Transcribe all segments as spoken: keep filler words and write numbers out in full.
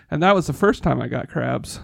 And that was the first time I got crabs.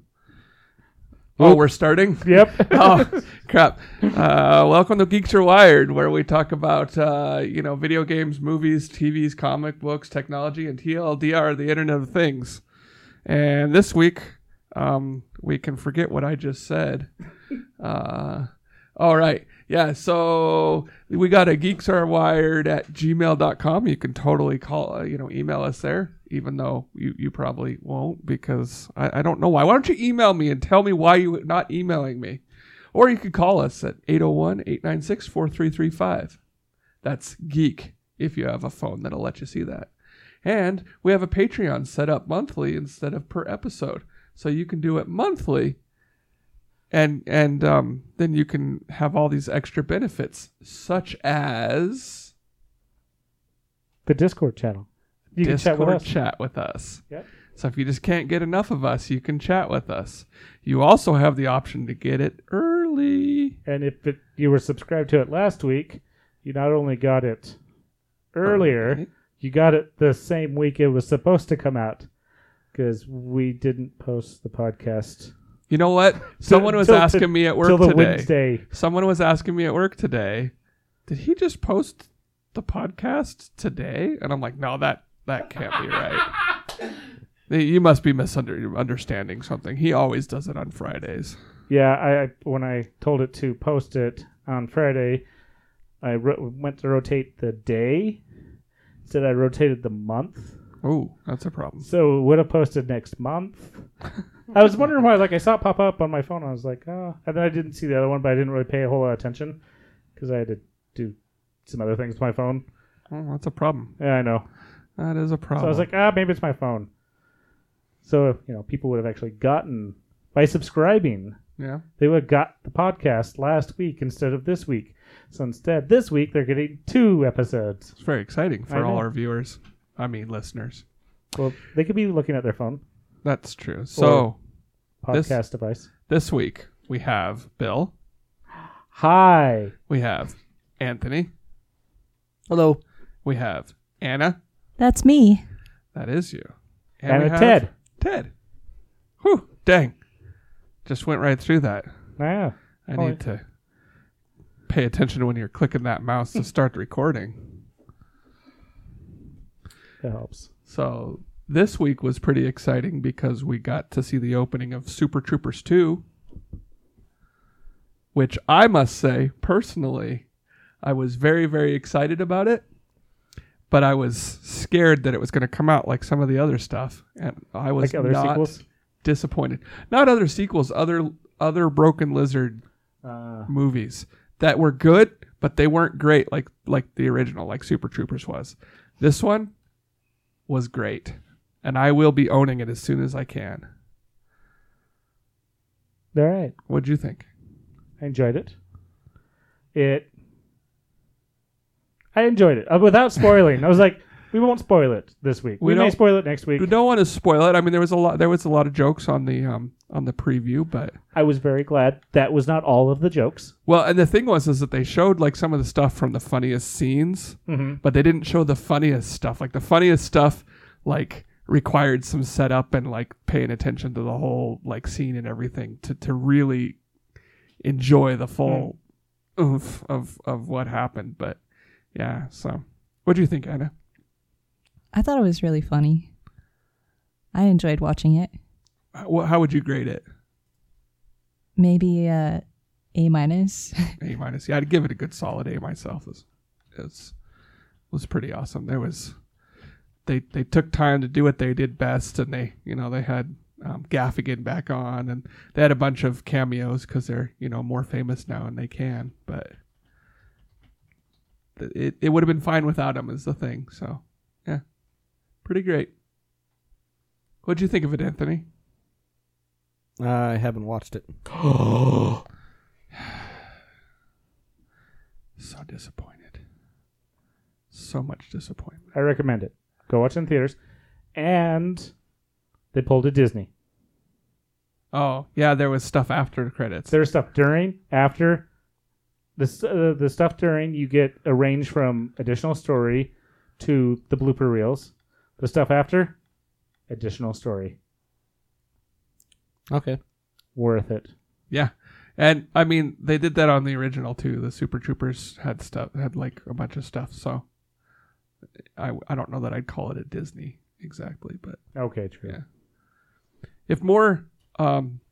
Oh, we're starting? Yep. Oh, crap. Uh, welcome to Geeks Are Wired, where we talk about, uh, you know, video games, movies, T Vs, comic books, technology, and T L D R, the Internet of Things. And this week, um, we can forget what I just said. Uh, all right. Yeah, so we got a geeks are wired at gmail dot com. You can totally call, uh, you know, email us there, even though you, you probably won't because I, I don't know why. Why don't you email me and tell me why you're not emailing me? Or you could call us at eight oh one, eight nine six, four three three five. That's geek if you have a phone that'll let you see that. And we have a Patreon set up monthly instead of per episode. So you can do it monthly. And and um, then you can have all these extra benefits, such as the Discord channel. You Discord can chat with us. Chat with us. Yep. So if you just can't get enough of us, you can chat with us. You also have the option to get it early. And if it, you were subscribed to it last week, you not only got it earlier, okay. you got it the same week it was supposed to come out because we didn't post the podcast. You know what? Someone was asking to, me at work till the today. Wednesday. Someone was asking me at work today, did he just post the podcast today? And I'm like, no, that, that can't be right. You must be misunderstanding something. He always does it on Fridays. Yeah, I when I told it to post it on Friday, I ro- went to rotate the day. Instead, I rotated the month. Oh, that's a problem. So it would have posted next month. I was wondering why, like I saw it pop up on my phone. I was like, oh. And then I didn't see the other one, but I didn't really pay a whole lot of attention because I had to do some other things with my phone. Oh, that's a problem. Yeah, I know. That is a problem. So I was like, ah, maybe it's my phone. So, you know, people would have actually gotten, by subscribing, yeah, they would have got the podcast last week instead of this week. So instead, this week, they're getting two episodes. It's very exciting for all our viewers. I mean, listeners. Well, they could be looking at their phone. That's true. So, podcast this, device. This week, we have Bill. Hi. We have Anthony. Hello. We have Anna. That's me. That is you. And, and Ted. Ted. Whew, dang. Just went right through that. Yeah. I oh, need to pay attention when you're clicking that mouse to start the recording. That helps. So this week was pretty exciting because we got to see the opening of Super Troopers two, which I must say, personally, I was very, very excited about it, but I was scared that it was going to come out like some of the other stuff, and I was like other not sequels? disappointed. Not other sequels, other other Broken Lizard uh. movies that were good, but they weren't great like like the original, like Super Troopers was. This one was great, and I will be owning it as soon as I can. All right. What'd you think? I enjoyed it. It. I enjoyed it uh, without spoiling. I was like, we won't spoil it this week. We, we may spoil it next week. We don't want to spoil it. I mean, there was a lot. There was a lot of jokes on the um on the preview, but I was very glad that was not all of the jokes. Well, and the thing was is that they showed like some of the stuff from the funniest scenes, mm-hmm. but they didn't show the funniest stuff. Like the funniest stuff, like required some setup and like paying attention to the whole like scene and everything to to really enjoy the full mm. oomph of of what happened. But yeah, so what do you think, Anna? I thought it was really funny. I enjoyed watching it. How, how would you grade it? Maybe uh, A minus. A minus. Yeah, I'd give it a good solid A myself. It's, it's was pretty awesome. There was they they took time to do what they did best, and they you know they had um, Gaffigan back on, and they had a bunch of cameos because they're you know more famous now and they can. But it it would have been fine without them is the thing. So yeah, pretty great. What'd you think of it, Anthony? Uh, I haven't watched it. Oh, so disappointed. So much disappointment. I recommend it. Go watch it in theaters. And they pulled a Disney. Oh, yeah, there was stuff after the credits. There was stuff during, after. The, uh, the stuff during, you get a range from additional story to the blooper reels. The stuff after, additional story. Okay. Worth it. Yeah. And I mean, they did that on the original too. The Super Troopers had stuff, had like a bunch of stuff. So I, I don't know that I'd call it a Disney exactly, but Okay, true. yeah. If more um,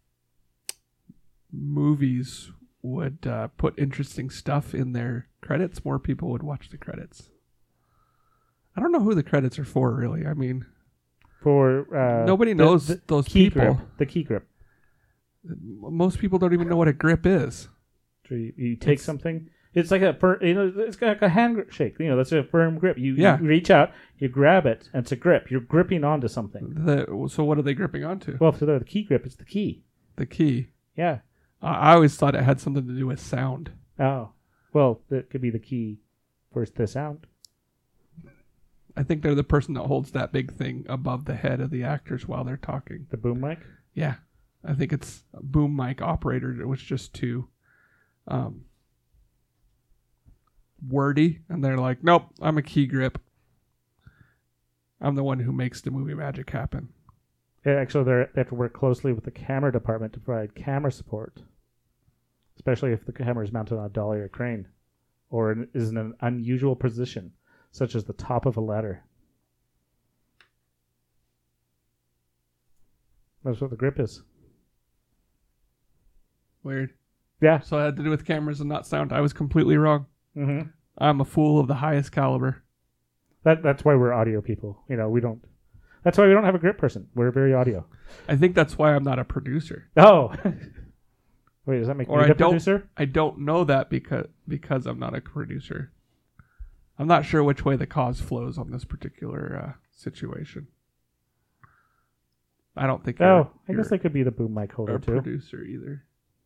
movies would uh, put interesting stuff in their credits, more people would watch the credits. I don't know who the credits are for, really. I mean, For uh, nobody the- knows the those key people. grip. The key grip. Most people don't even know what a grip is. So you, you take It's- something. It's like a fir- you know it's like a hand grip shake. You know that's a firm grip. You, Yeah. you reach out, you grab it, and it's a grip. You're gripping onto something. The, so what are they gripping onto? Well, for the key grip, it's the key. The key. Yeah. I I always thought it had something to do with sound. Oh, well, that could be the key for the sound. I think they're the person that holds that big thing above the head of the actors while they're talking. The boom mic. Yeah. I think it's a boom mic operator. It was just too um, wordy. And they're like, nope, I'm a key grip. I'm the one who makes the movie magic happen. Yeah, actually, they're- they have to work closely with the camera department to provide camera support, especially if the camera is mounted on a dolly or crane, or in- is in an unusual position, such as the top of a ladder. That's what the grip is. Weird. Yeah. So it had to do with cameras and not sound. I was completely wrong. Mm-hmm. I'm a fool of the highest caliber. That that's why we're audio people. You know, we don't. That's why we don't have a grip person. We're very audio. I think that's why I'm not a producer. Oh. Wait, does that make Or me I the don't- producer? I don't know that because because I'm not a producer. I'm not sure which way the cause flows on this particular uh, situation. I don't think you're, Oh, I you're guess they could be the boom mic holder a too. producer either.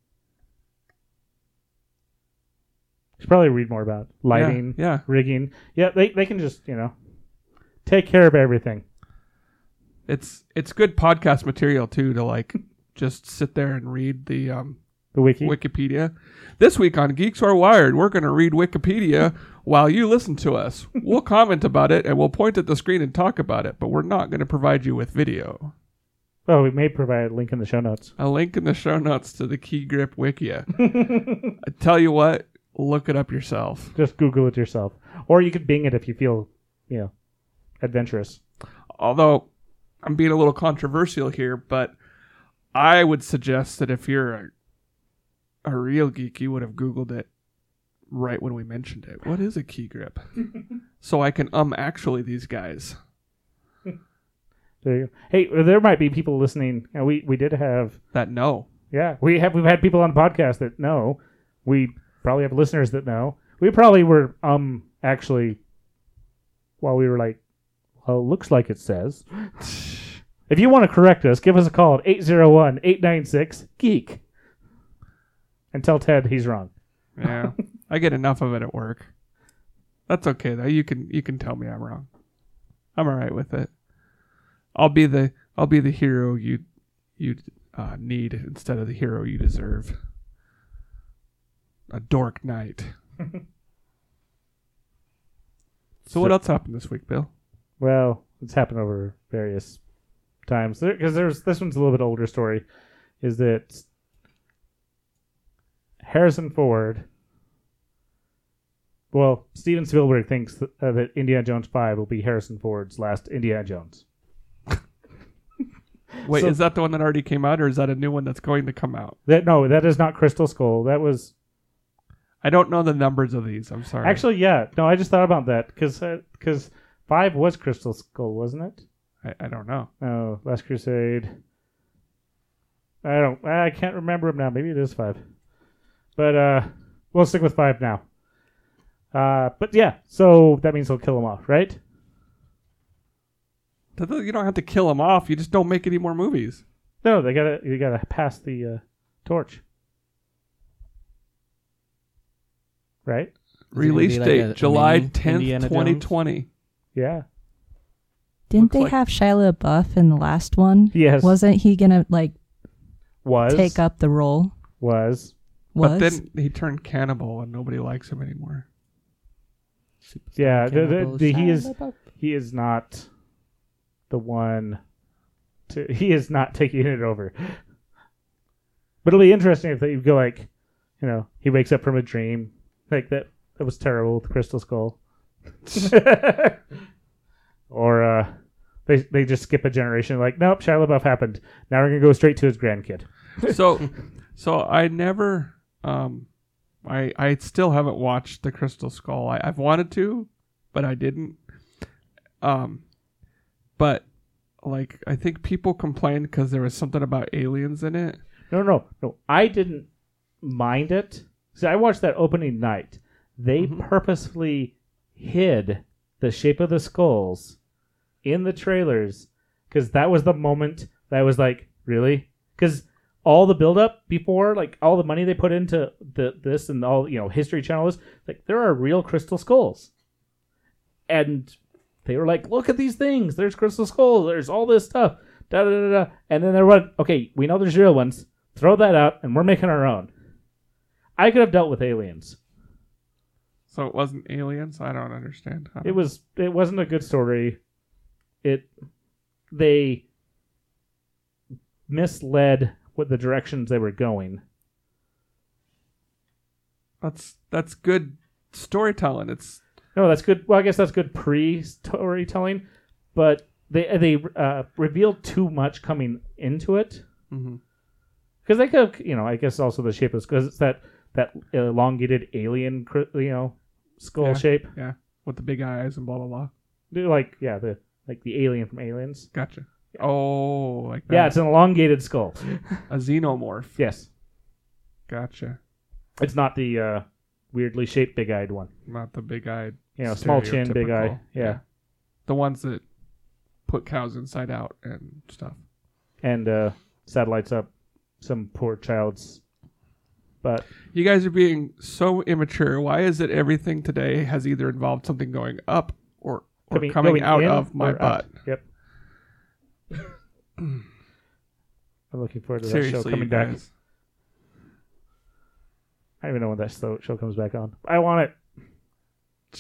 Should probably read more about lighting, Yeah, yeah. rigging. Yeah, they they can just you know take care of everything. It's it's good podcast material too to like just sit there and read the um, The wiki. Wikipedia. This week on Geeks Are Wired, we're going to read Wikipedia while you listen to us. We'll comment about it and we'll point at the screen and talk about it, but we're not going to provide you with video. Oh, we may provide a link in the show notes. A link in the show notes to the Key Grip Wikia. I tell you what, look it up yourself. Just Google it yourself, or you could Bing it if you feel you know adventurous. Although I'm being a little controversial here, but I would suggest that if you're a, a real geek, you would have Googled it right when we mentioned it. What is a key grip? So I can um actually these guys. There you go. Hey, there might be people listening. You know, we we did have That know. yeah we have we've had people on the podcast that know. We probably have listeners that know. We probably were um actually while we were like, well, looks like it says. If you want to correct us, give us a call at eight zero one, eight nine six, geek. And tell Ted he's wrong. Yeah. I get enough of it at work. That's okay though. You can you can tell me I'm wrong. I'm all right with it. I'll be the I'll be the hero you you uh, need instead of the hero you deserve. A dork knight. So what else happened this week, Bill? Well, it's happened over various times. Because there, there's this one's a little bit older story. Is that Harrison Ford? Well, Steven Spielberg thinks that, uh, that Indiana Jones five will be Harrison Ford's last Indiana Jones. Wait, So- is that the one that already came out, or is that a new one that's going to come out? That no, that is not Crystal Skull. That was I don't know the numbers of these. I'm sorry. actually yeah. No, I just thought about that because because five was Crystal Skull, wasn't it? I, I don't know. Oh, Last Crusade. I don't. I can't remember him now. Maybe it is five, but uh, we'll stick with five now. Uh, but yeah, so that means he'll kill him off, right? You don't have to kill them off. You just don't make any more movies. No, they gotta. You gotta pass the uh, torch, right? Is it gonna Release be like date a- a July mini tenth, Indiana twenty Jones? twenty. Yeah. Didn't Looks they like- have Shia LaBeouf in the last one? Yes. Wasn't he gonna like Was take up the role? was Was But then he turned cannibal and nobody likes him anymore. Superstar yeah. The, the, cannibals. the, he is he is not the one To, he is not taking it over. But it'll be interesting if you go like, you know, he wakes up from a dream like that. That was terrible with the Crystal Skull. Or uh, they they just skip a generation. Like, nope, Shia LaBeouf happened. Now we're gonna go straight to his grandkid. So, so I never, um, I I still haven't watched the Crystal Skull. I, I've wanted to, but I didn't. Um, but like I think people complained because there was something about aliens in it. No, no, no. I didn't mind it. See, I watched that opening night. They Mhm. purposefully hid the shape of the skulls in the trailers because that was the moment that I was like, really? Because all the build-up before, like all the money they put into the this and all, you know, History Channel is like there are real crystal skulls, and they were like, look at these things. There's crystal skulls. There's all this stuff. Da da da da. And then they went, okay, we know there's real ones. Throw that out, and we're making our own. I could have dealt with aliens. So it wasn't aliens. I don't understand. How. It was. It wasn't a good story. It. They misled what the directions they were going. That's that's good storytelling. It's No, that's good. Well, I guess that's good pre-storytelling, but they they uh, revealed too much coming into it. mhm. Because they could, you know, I guess also the shape is because it's that that elongated alien, cr- you know, skull Yeah. shape. yeah, with the big eyes and blah blah blah. They're like, yeah, the like the alien from Aliens. Gotcha. Oh, like that. Yeah, it's an elongated skull. a xenomorph. Yes, Gotcha. it's not the uh, weirdly shaped big-eyed one. Not the big eyed. You know, small chin, big eye. stereotypical. Yeah, The ones that put cows inside out and stuff. and uh, satellites up some poor child's butt. You guys are being so immature. Why is it everything today has either involved something going up or, or Coming- coming, going out in of my or butt? out. Yep. I'm looking forward to that Seriously, show coming you back. guys. I don't even know when that show show comes back on. I want it.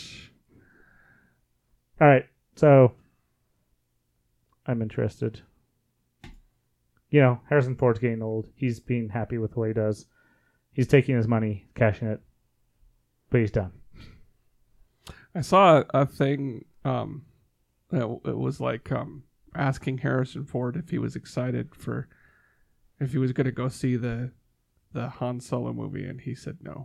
All right, so I'm interested. You know, Harrison Ford's getting old. He's being happy with what he does. He's taking his money, cashing it, but he's done. I saw a, a thing. Um, it, it was like um, asking Harrison Ford if he was excited for if he was going to go see the the Han Solo movie, and he said no.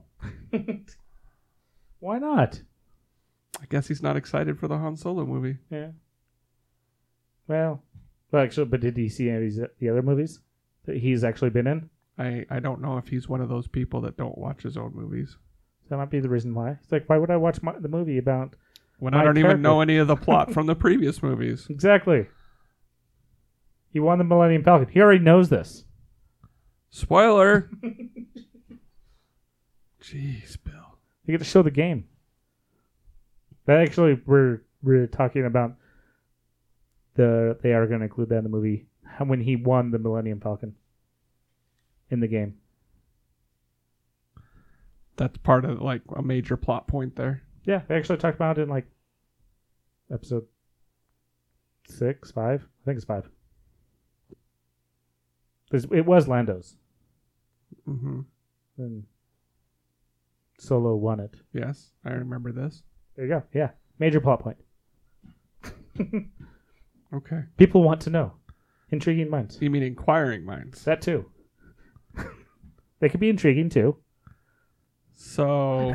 Why not? I guess he's not excited for the Han Solo movie. Yeah. Well, well, actually, but did he see any of these- the other movies that he's actually been in? I, I don't know if he's one of those people that don't watch his own movies. That might be the reason why. It's like, why would I watch my, the movie about... When My I don't character. even know any of the plot from the previous movies. Exactly. He won the Millennium Falcon. He already knows this. Spoiler! Jeez, Bill. You get to show the game. That actually, we're we're talking about the... They are going to include that in the movie. How- When he won the Millennium Falcon. In the game. That's part of like a major plot point there. Yeah, they actually talked about it in like episode six, five. I think it's five. 'Cause it was Lando's, Mm-hmm. and Solo won it. Yes, I remember this. There you go. Yeah, major plot point. Okay. People want to know. Intriguing minds. You mean inquiring minds? That too. They could be intriguing too. So,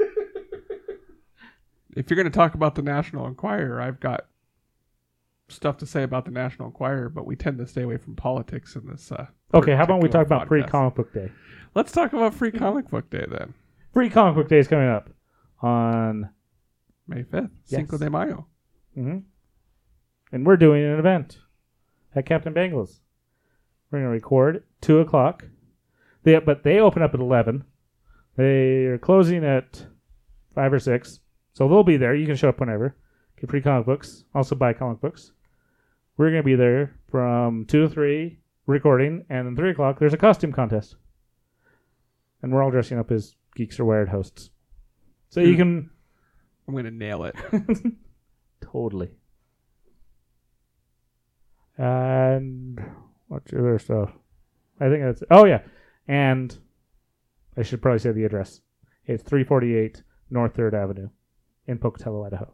if you're going to talk about the National Enquirer, I've got stuff to say about the National Enquirer, but we tend to stay away from politics in this. Uh, Okay, how about we particular talk about Free podcast. Comic Book Day? Let's talk about Free Comic Book Day then. Free Comic Book Day is coming up on, May fifth, Yes. Cinco de Mayo. hmm and we're doing an event at Captain Bangles. We're going to record two o'clock. They, but they open up at eleven. They are closing at five or six. So they'll be there. You can show up whenever. Get free comic books. Also buy comic books. We're going to be there from two to three recording. And then three o'clock, there's a costume contest. And we're all dressing up as Geeks Are Wired hosts. So you can... I'm going to nail it. Totally. And what's your other stuff? I think that's. Oh yeah, and I should probably say the address. It's three forty-eight North Third Avenue in Pocatello, Idaho.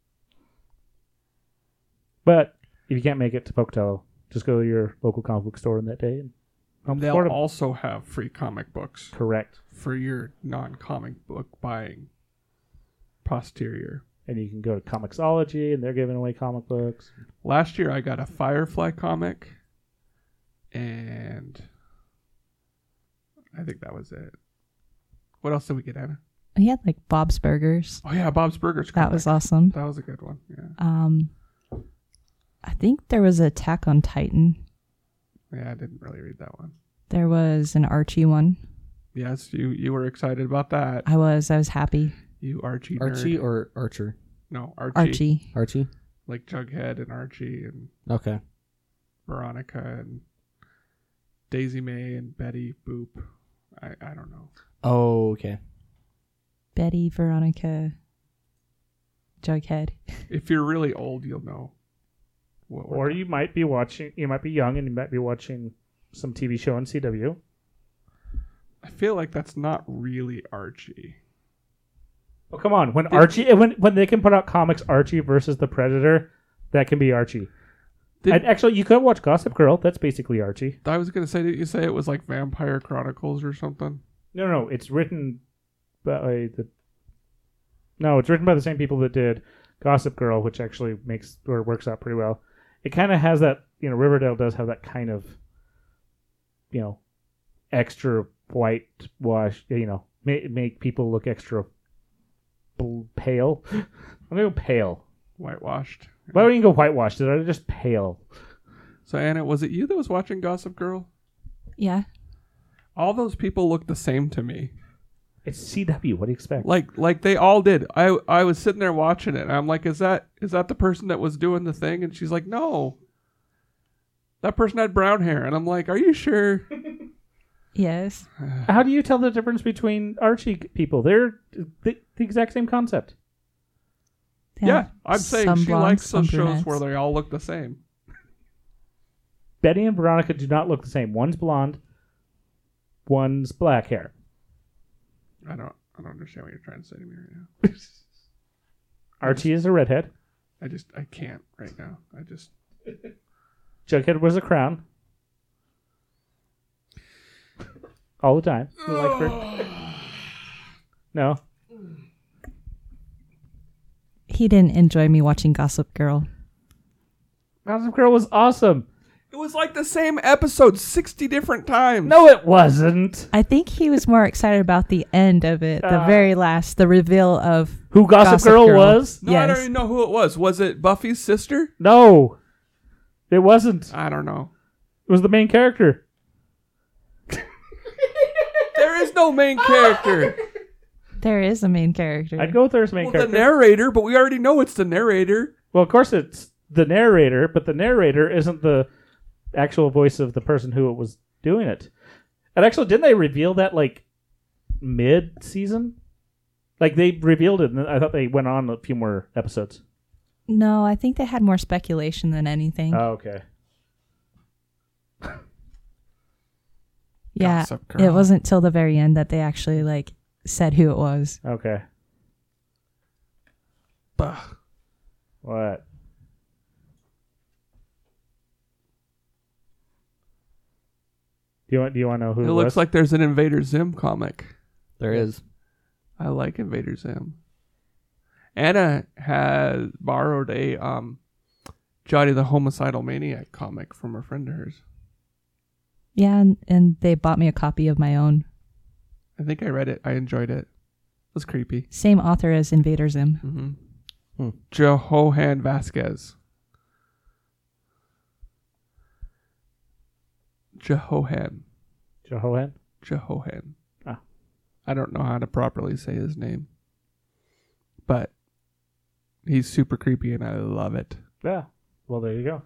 But if you can't make it to Pocatello, just go to your local comic book store on that day and help They'll support 'em. also have free comic books Correct. for your non-comic book buying posterior. And you can go to Comixology, and they're giving away comic books. Last year I got a Firefly comic, and I think that was it. What else did we get, Anna? He had like Bob's Burgers. Oh yeah, Bob's Burgers. That comic. was awesome. That was a good one. Yeah. Um, I think there was Attack on Titan. Yeah, I didn't really read that one. There was an Archie one. Yes, you you were excited about that. I was. I was happy. You Archie. Archie nerd. or Archer? No, Archie. Archie. Archie. Like Jughead and Archie and Okay. Veronica and Daisy May and Betty Boop. I, I don't know. Oh, okay. Betty, Veronica, Jughead. If you're really old, you'll know. What we're Or you might be watching. You might be young, and you might be watching some T V show on C W. I feel like that's not really Archie. Oh come on! When Archie, when when they can put out comics, Archie versus the Predator, that can be Archie. Did- And actually, you could watch Gossip Girl. That's basically Archie. I was gonna say, did you say it was like Vampire Chronicles or something? No, no, it's written by the. No, it's written by the same people that did Gossip Girl, which actually makes or works out pretty well. It kind of has that, you know, Riverdale does have that kind of, you know, extra whitewash, you know, make make people look extra bl- pale. I'm gonna go pale. Whitewashed. Why don't you go whitewashed? They're just pale. So Anna, was it you that was watching Gossip Girl? Yeah. All those people look the same to me. It's C W. What do you expect? Like like they all did. I I was sitting there watching it and I'm like, is that is that the person that was doing the thing? And she's like, no. That person had brown hair. And I'm like, are you sure? Yes. How do you tell the difference between Archie people? They're the, the exact same concept. They Yeah, have I'm saying some she blondes, likes some those shows brunettes. where they all look the same. Betty and Veronica do not look the same. One's blonde, one's black hair. I don't I don't understand what you're trying to say to me right now. Archie is a redhead. I just I can't right now. I just Jughead wears a crown. All the time. You like her? No. He didn't enjoy me watching Gossip Girl. Gossip Girl was awesome. It was like the same episode sixty different times. No, it wasn't. I think he was more excited about the end of it, the Uh, very last, the reveal of Who Gossip, Gossip Girl, Girl. was? No, I don't Yes. even know who it was. Was it Buffy's sister? No. It wasn't. I don't know. It was the main character. There is no main character. There is a main character. I'd go with her as main Well, the character. narrator, but we already know it's the narrator. well, of course it's the narrator, but the narrator isn't the actual voice of the person who was doing it. And actually, didn't they reveal that like mid-season? Like they revealed it, and I thought they went on a few more episodes. No, I think they had more speculation than anything. Oh, okay. yeah, Gossip Girl. it wasn't till the very end that they actually like said who it was. Okay. Bah. What? Do you want? Do you want to know who It it, looks was? like there's an Invader Zim comic. There is. I like Invader Zim. Anna has borrowed a um, Johnny the Homicidal Maniac comic from a friend of hers. Yeah, and, and they bought me a copy of my own. I think I read it. I enjoyed it. It was creepy. Same author as Invader Zim. Mm-hmm. Hmm. Johan Vasquez. Jehohan. Jehohan. Jehohan. Ah. I don't know how to properly say his name. But he's super creepy and I love it. Yeah. Well, there you go.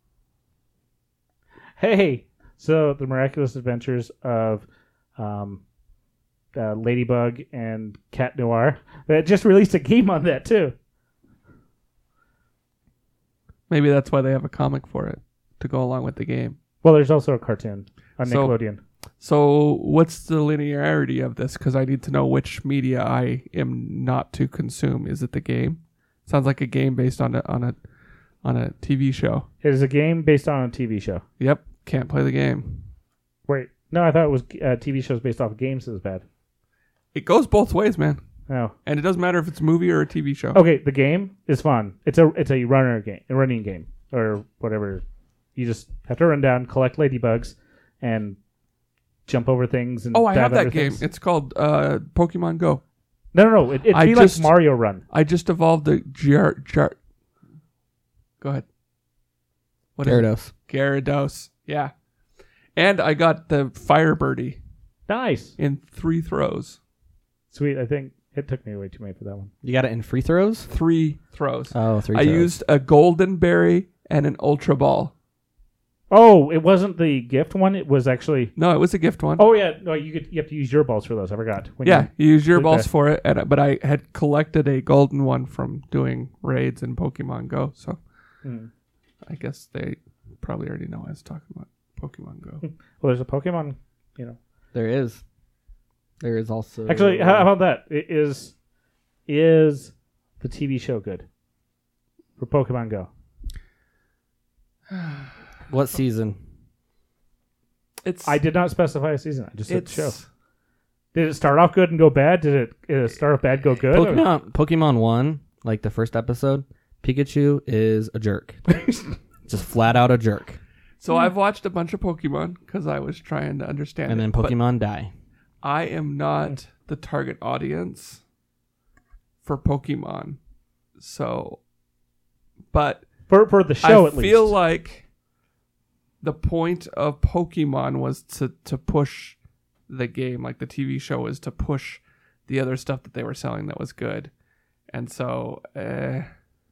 Hey, so the Miraculous Adventures of um, uh, Ladybug and Cat Noir. They just released a game on that too. Maybe that's why they have a comic for it. to go along with the game. Well, there's also a cartoon on So- Nickelodeon. So what's the linearity of this? Because I need to know which media I am not to consume. Is it the game? Sounds like a game based on a on a on a T V show. It is a game based on a T V show. Yep, can't play the game. Wait, no, I thought it was uh, T V shows based off of games is bad. It goes both ways, man. No. And it doesn't matter if it's a movie or a T V show. Okay, the game is fun. It's a it's a runner game, a running game, or whatever. You just have to run down, collect ladybugs, and jump over things. And Oh, I dive have that under game. things. It's called uh, Pokemon Go. No, no, no. It, it'd I be just- like Mario Run. I just evolved the Jar Jar. Go ahead. What is it? Gyarados. Gyarados. Yeah. And I got the Fire Birdie Nice, in three throws. sweet. I think it took me way too many for that one. You got it in free throws? Three throws. Oh, three I throws. used a Golden Berry and an Ultra Ball. Oh, it wasn't the gift one. It was actually. No, it was a gift one. Oh yeah, no. You could you have to use your balls for those. I forgot. When yeah, you- you use your click balls that. for it, and but I had collected a golden one from doing raids in Pokemon Go, so Hmm. I guess they probably already know I was talking about Pokemon Go. Well, there's a Pokemon. You know. There is. There is also. Actually, how how about that? I- Is is the T V show good for Pokemon Go? What season? It's I did not specify a season. I just said it's show. Did it start off good and go bad? Did it, did it start off bad, go good? Pokemon, Pokemon one, like the first episode, Pikachu is a jerk. Just flat out a jerk. so I've watched a bunch of Pokemon because I was trying to understand. And it, then but Pokemon die. I am not the target audience for Pokemon, so. But For for the show, I at feel least. like the point of Pokemon was to, to push the game, like the T V show was to push the other stuff that they were selling that was good. And so uh,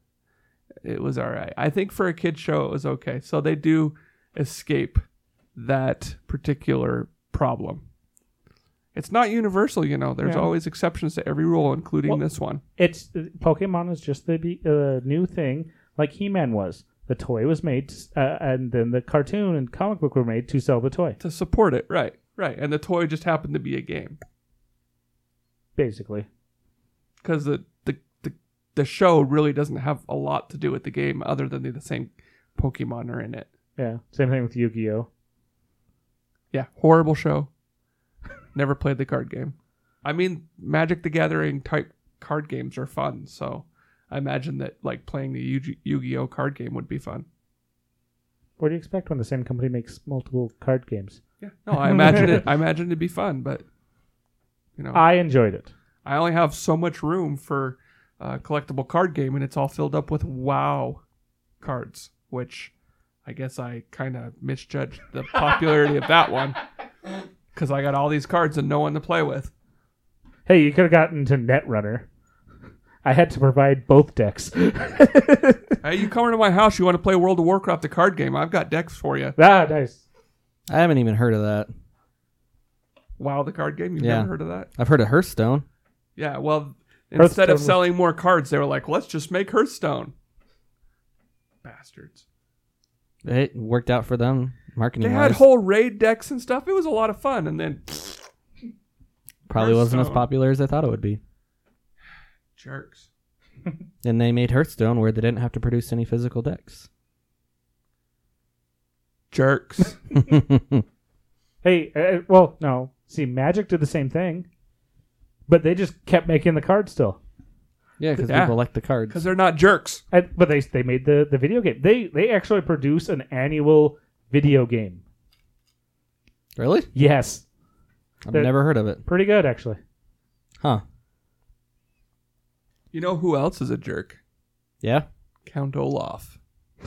it was all right. I think for a kid show, it was okay. So they do escape that particular problem. It's not universal, you know. There's Yeah. always exceptions to every rule, including Well- this one. It's Pokemon is just the be- uh, new thing, like He-Man was. The toy was made, uh, and then the cartoon and comic book were made to sell the toy, To support it, right, right. And the toy just happened to be a game. basically. Because the, the the the show really doesn't have a lot to do with the game other than the, the same Pokemon are in it. Yeah. Same thing with Yu-Gi-Oh. Yeah, horrible show. Never played the card game. I mean, Magic the Gathering type card games are fun, so I imagine that like playing the Yu- Yu-Gi-Oh card game would be fun. What do you expect when the same company makes multiple card games? Yeah, no, I imagine it. I imagine it'd be fun, but you know, I enjoyed it. I only have so much room for a collectible card game, and it's all filled up with WoW cards, which I guess I kind of misjudged the popularity of that one because I got all these cards and no one to play with. Hey, you could have gotten to Netrunner. I had to provide both decks. Hey, you come into my house, you want to play World of Warcraft, the card game? I've got decks for you. Ah, nice. I haven't even heard of that. WoW, the card game? You've Yeah. never heard of that? I've heard of Hearthstone. Yeah, well, instead of Hearthstone was- selling more cards, they were like, let's just make Hearthstone. Bastards. It worked out for them marketing They had wise. whole raid decks and stuff. It was a lot of fun. And then, Probably wasn't as Hearthstone. popular as I thought it would be. jerks. And they made Hearthstone where they didn't have to produce any physical decks. Jerks. Hey, uh, well, no. See, Magic did the same thing, but they just kept making the cards still. Yeah, because Yeah. people like the cards. Because they're not jerks. And, but they they made the, the video game. They they actually produce an annual video game. Really? Yes, I've They're- never heard of it. pretty good actually. Huh. You know who else is a jerk? Yeah? Count Olaf.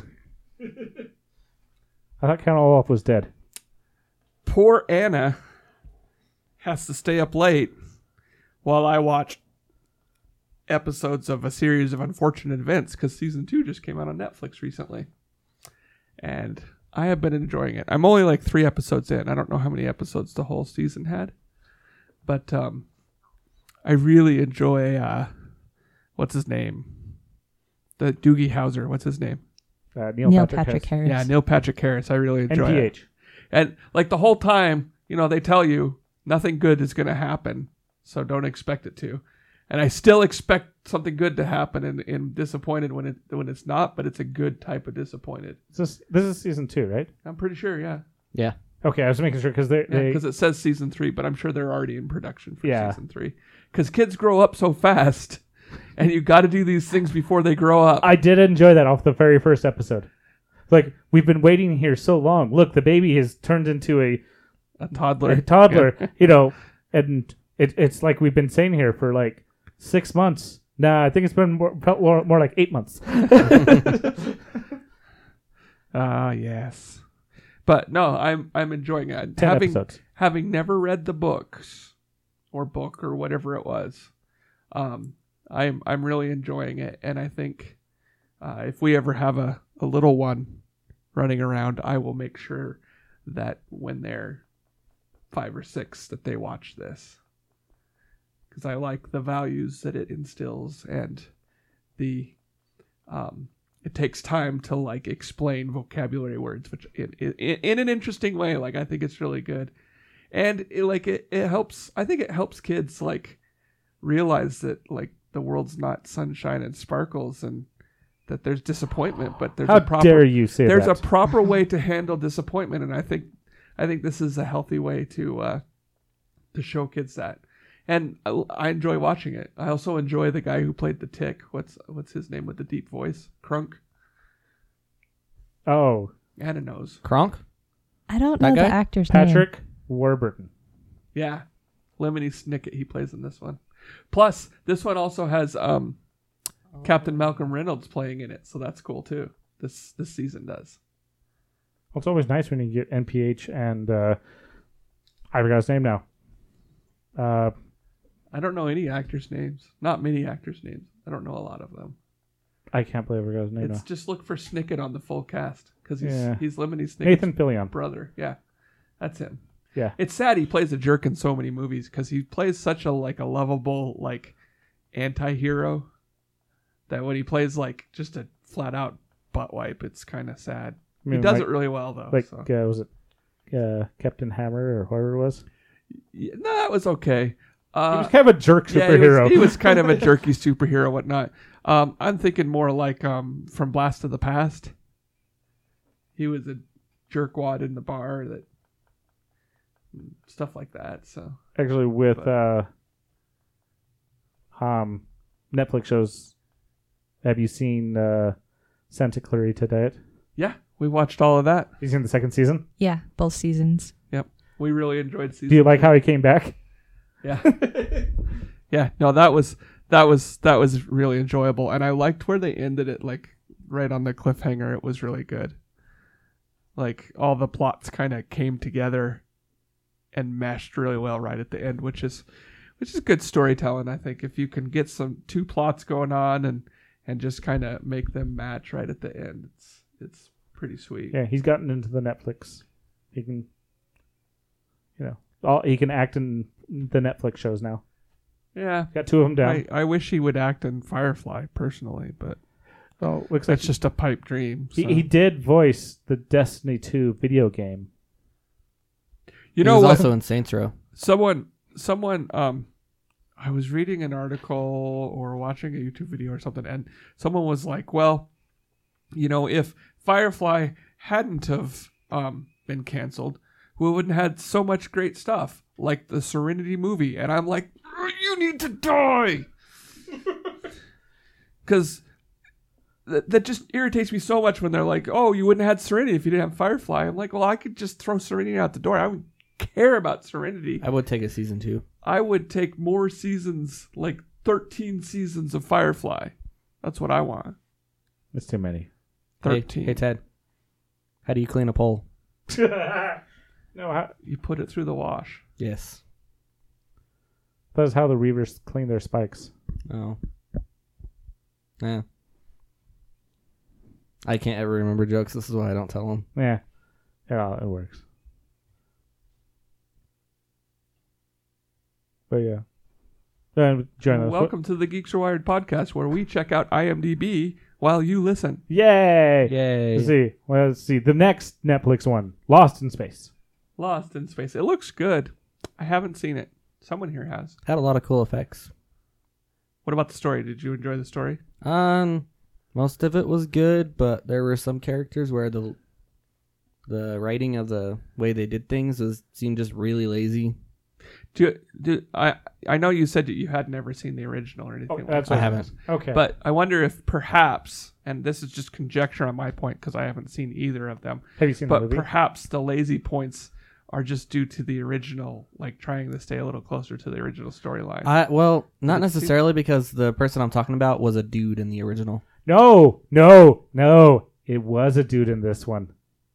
I thought Count Olaf was dead. Poor Anna has to stay up late while I watch episodes of a series of unfortunate events because season two just came out on Netflix recently. And I have been enjoying it. I'm only like three episodes in. I don't know how many episodes the whole season had. But um, I really enjoy, uh, what's his name? The Doogie Howser. What's his name? Uh, Neil, Neil Patrick, Patrick Harris. Harris. Yeah, Neil Patrick Harris. I really enjoy N P it. H. And like the whole time, you know, they tell you nothing good is going to happen, so don't expect it to. And I still expect something good to happen, and, and disappointed when it when it's not, but it's a good type of disappointed. Is this, this is season two, right? I'm pretty sure, yeah, Yeah. Okay, I was making sure because they, yeah, they because it says season three, but I'm sure they're already in production for Yeah. season three. Because kids grow up so fast, and you got to do these things before they grow up. I did enjoy that off the very first episode. Like, we've been waiting here so long. Look, the baby has turned into a, a toddler, a toddler, you know, and it, it's like we've been saying here for like six months. Nah, I think it's been more, felt more, more like eight months. Ah, yes. But no, I'm I'm enjoying it. Ten having episodes. having never read the books or book or whatever it was, um, I'm I'm really enjoying it, and I think uh, if we ever have a, a little one running around, I will make sure that when they're five or six that they watch this, because I like the values that it instills, and the um, it takes time to like explain vocabulary words, which in, in, in an interesting way. Like I think it's really good, and it, like it, it helps. I think it helps kids like realize that like the world's not sunshine and sparkles, and that there's disappointment, but there's How a proper dare you say there's that? a proper way to handle disappointment, and I think I think this is a healthy way to uh, to show kids that. And I, I enjoy watching it. I also enjoy the guy who played the Tick. What's what's his name with the deep voice? Crunk. Oh, Anna knows. Kronk? I don't That know guy? the actor's name. Patrick Warburton. Yeah, Lemony Snicket. He plays in this one. Plus, this one also has um, Captain Malcolm Reynolds playing in it, so that's cool too. This this season does. Well, it's always nice when you get N P H and uh, I forgot his name now. Uh, I don't know any actors' names. Not many actors' names. I don't know a lot of them. I can't believe I forgot his name It's now. just look for Snicket on the full cast because he's Yeah. he's Lemony Snicket's Nathan Fillion. brother. Yeah, that's him. Yeah. It's sad he plays a jerk in so many movies because he plays such a like a lovable like anti-hero that when he plays like just a flat out butt wipe, it's kind of sad. I mean, he does like, it really well though. Like, so. uh, was it uh, Captain Hammer or whoever it was? Yeah, no, that was okay. Uh, He was kind of a jerk yeah, he superhero. was, he was kind of a jerky superhero, whatnot. Um, I'm thinking more like um, from Blast of the Past. He was a jerkwad in the bar, that stuff like that. So Actually, with But- uh, um, Netflix shows. Have you seen uh, Santa Clarita Diet? yeah, we watched all of that. You seen the second season? Yeah, both seasons. Yep, we really enjoyed season. Do you like two. how he came back? Yeah, yeah. No, that was that was that was really enjoyable, and I liked where they ended it, like right on the cliffhanger. It was really good. Like all the plots kind of came together and meshed really well right at the end, which is which is good storytelling. I think if you can get some two plots going on and and just kind of make them match right at the end, it's it's pretty sweet. Yeah, he's gotten into the Netflix. He can, you know, all he can act in the Netflix shows now. Yeah. Got two of them down. I, I wish he would act in Firefly personally, but Oh, looks like that's just a pipe dream. he, so. he did voice the Destiny two video game. You he know was what? also in Saints Row. someone someone um I was reading an article or watching a YouTube video or something, and someone was like, well, you know, if Firefly hadn't have um been canceled, we wouldn't have had so much great stuff like the Serenity movie. And I'm like, you need to die, because that, that just irritates me so much when they're like, oh, you wouldn't have had Serenity if you didn't have Firefly. I'm like, well, I could just throw Serenity out the door. I would care about Serenity. I would take a season two. I would take more seasons, like thirteen seasons of Firefly. That's what I want. That's too many. Hey, thirteen. hey, Ted. How do you clean a pole? no, how, You put it through the wash. Yes. that's how the Reavers clean their spikes. Oh. Yeah. I can't ever remember jokes. This is why I don't tell them. Yeah, yeah, it works. But yeah, uh, join us. Welcome to the Geeks Are Wired podcast, where we check out IMDb while you listen. Yay! Yay. Let's see. Well, let's see. The next Netflix one, Lost in Space. Lost in Space. It looks good. I haven't seen it. Someone here has. Had a lot of cool effects. What about the story? Did you enjoy the story? Um, most of it was good, but there were some characters where the the writing of the way they did things was seemed just really lazy. Do, you, do I? I know you said that you had never seen the original or anything. Oh, like that's that. I haven't. Okay. But I wonder if perhaps, and this is just conjecture on my point because I haven't seen either of them. have you seen the But movie? perhaps the lazy points are just due to the original, like trying to stay a little closer to the original storyline. I well, not it seem- necessarily because the person I'm talking about was a dude in the original. No, no, no. It was a dude in this one.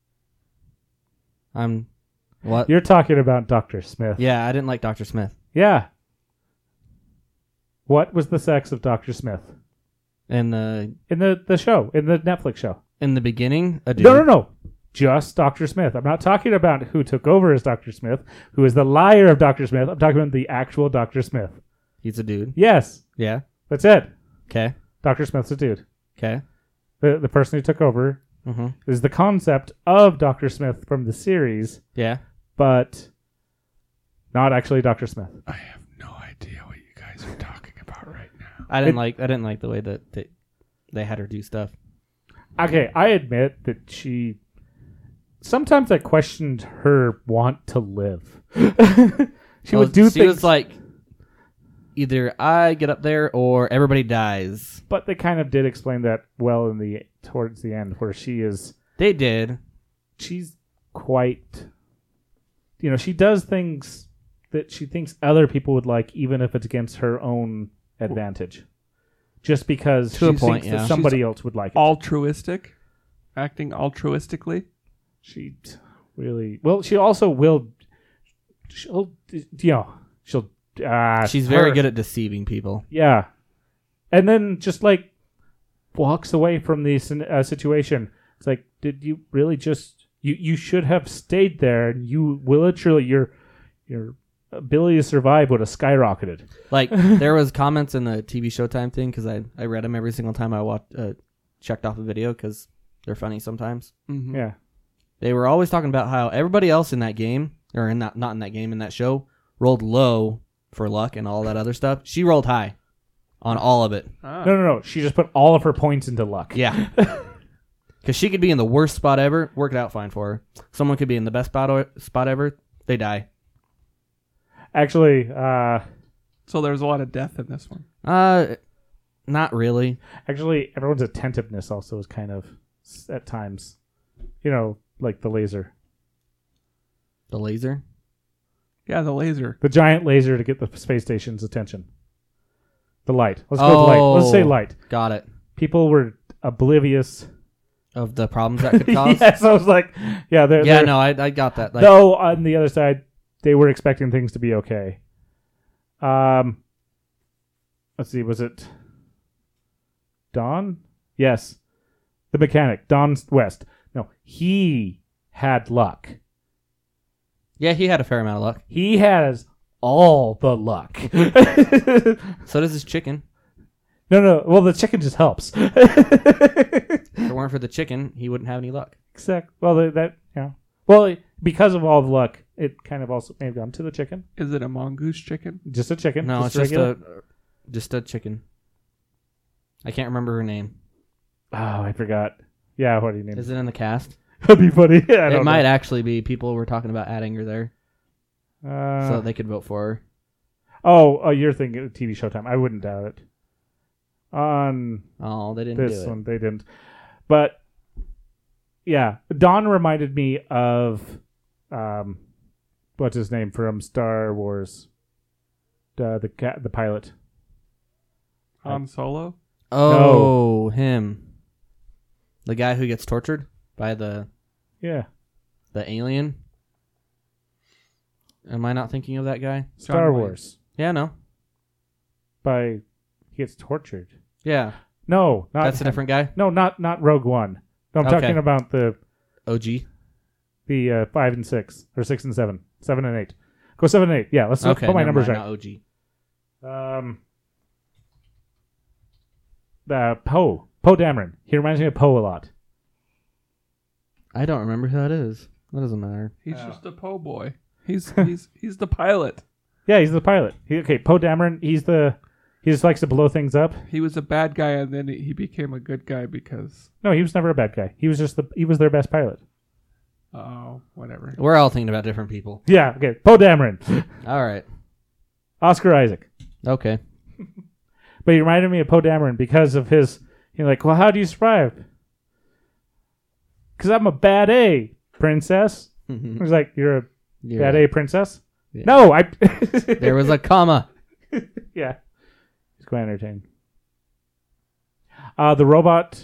I'm what? You're talking about Doctor Smith. Yeah, I didn't like Doctor Smith Yeah. What was the sex of Doctor Smith in the in the, the show, in the Netflix show? in the beginning. A dude. No, no, no. Just Doctor Smith. I'm not talking about who took over as Doctor Smith, who is the liar of Doctor Smith. I'm talking about the actual Doctor Smith. He's a dude. Yes, Yeah. that's it. Okay. Doctor Smith's a dude. Okay. The the person who took over Mm-hmm. is the concept of Doctor Smith from the series, Yeah. but not actually Doctor Smith. I have no idea what you guys are talking about right now. I didn't It- like. I didn't like the way that they, they had her do stuff. Okay, I admit that she. Sometimes I questioned her want to live. she Well, would do she things, was like, either I get up there or everybody dies. but they kind of did explain that well in the towards the end, where she is. They did. She's quite. You know, she does things that she thinks other people would like, even if it's against her own advantage. Just because To she a point, thinks that yeah. somebody else would like it. Altruistic, acting altruistically. She really well. She also will. She'll, you know, she'll. Uh, She's very her- good at deceiving people. Yeah, and then just like walks away from the sin- uh, situation. It's like, did you really just? You you should have stayed there, and you will literally your your ability to survive would have skyrocketed. Like there was comments in the T V Showtime thing because I I read them every single time I watched uh, checked off a video because they're funny sometimes. Mm-hmm. Yeah, They were always talking about how everybody else in that game or in that not in that game in that show rolled low for luck and all that other stuff. She rolled high on all of it. Ah. no, no, no. She just put all of her points into luck. Yeah. Because she could be in the worst spot ever, work it out fine for her. Someone could be in the best spot o- spot ever, they die. Actually, uh, So there's a lot of death in this one. Uh, not really. actually, everyone's attentiveness also is kind of s- at times, you know, like the laser. The laser. Yeah, the laser. The giant laser to get the space station's attention. The light. Let's go with light. Let's say Oh. light. Got it. People were oblivious. Of the problems that could cause. yes, I was like, yeah, they're, Yeah, they're, no, I I got that. Like, though on the other side, they were expecting things to be okay. Um, let's see, was it Don? Yes, the mechanic, Don West. No, he had luck. yeah, he had a fair amount of luck. He has all the luck. So does his chicken. No, no. Well, the chicken just helps. If it weren't for the chicken, he wouldn't have any luck. Exact. Well, that, that yeah. Well, because of all the luck, it kind of also may have gone to the chicken. Is it a mongoose chicken? Just a chicken. No, just it's just regular. a just a chicken. I can't remember her name. Oh, I forgot. Yeah, what do you name? Is it in the cast? That'd be funny. Yeah, I It don't might know. actually be. People were talking about adding her there Uh, so they could vote for her. oh, oh, you're thinking of T V Showtime. I wouldn't doubt it. On Oh, they didn't this do it. one, they didn't. But yeah, Don reminded me of um, what's his name from Star Wars? Uh, the cat, the pilot. Han Solo? Oh, him. The guy who gets tortured by the Yeah, the alien. Am I not thinking of that guy? Star Wayne. Wars. Yeah, no. By he gets tortured. Yeah, No, not that's a him. different guy. No, not not Rogue One. No, I'm Okay. talking about the O G. the uh, five and six or six and seven, seven and eight. Go seven and eight. Yeah, let's Okay, put my never numbers mind, right. not O G. Um, uh, Poe, Poe Dameron. He reminds me of Poe a lot. I don't remember who that is. That doesn't matter. He's just a po' boy. He's he's he's the pilot. Yeah, he's the pilot. He, okay, Poe Dameron. He's the he just likes to blow things up. He was a bad guy, and then he became a good guy because No, he was never a bad guy. He was just the he was their best pilot. oh whatever. We're all thinking about different people. Yeah. Okay, Poe Dameron. All right. Oscar Isaac. Okay. But he reminded me of Poe Dameron because of his. You're like, well, how do you survive? Because I'm a bad A princess. He's like, you're a You're bad right. A princess. Yeah. No, I. There was a comma. Yeah, it's quite entertaining. Uh, the robot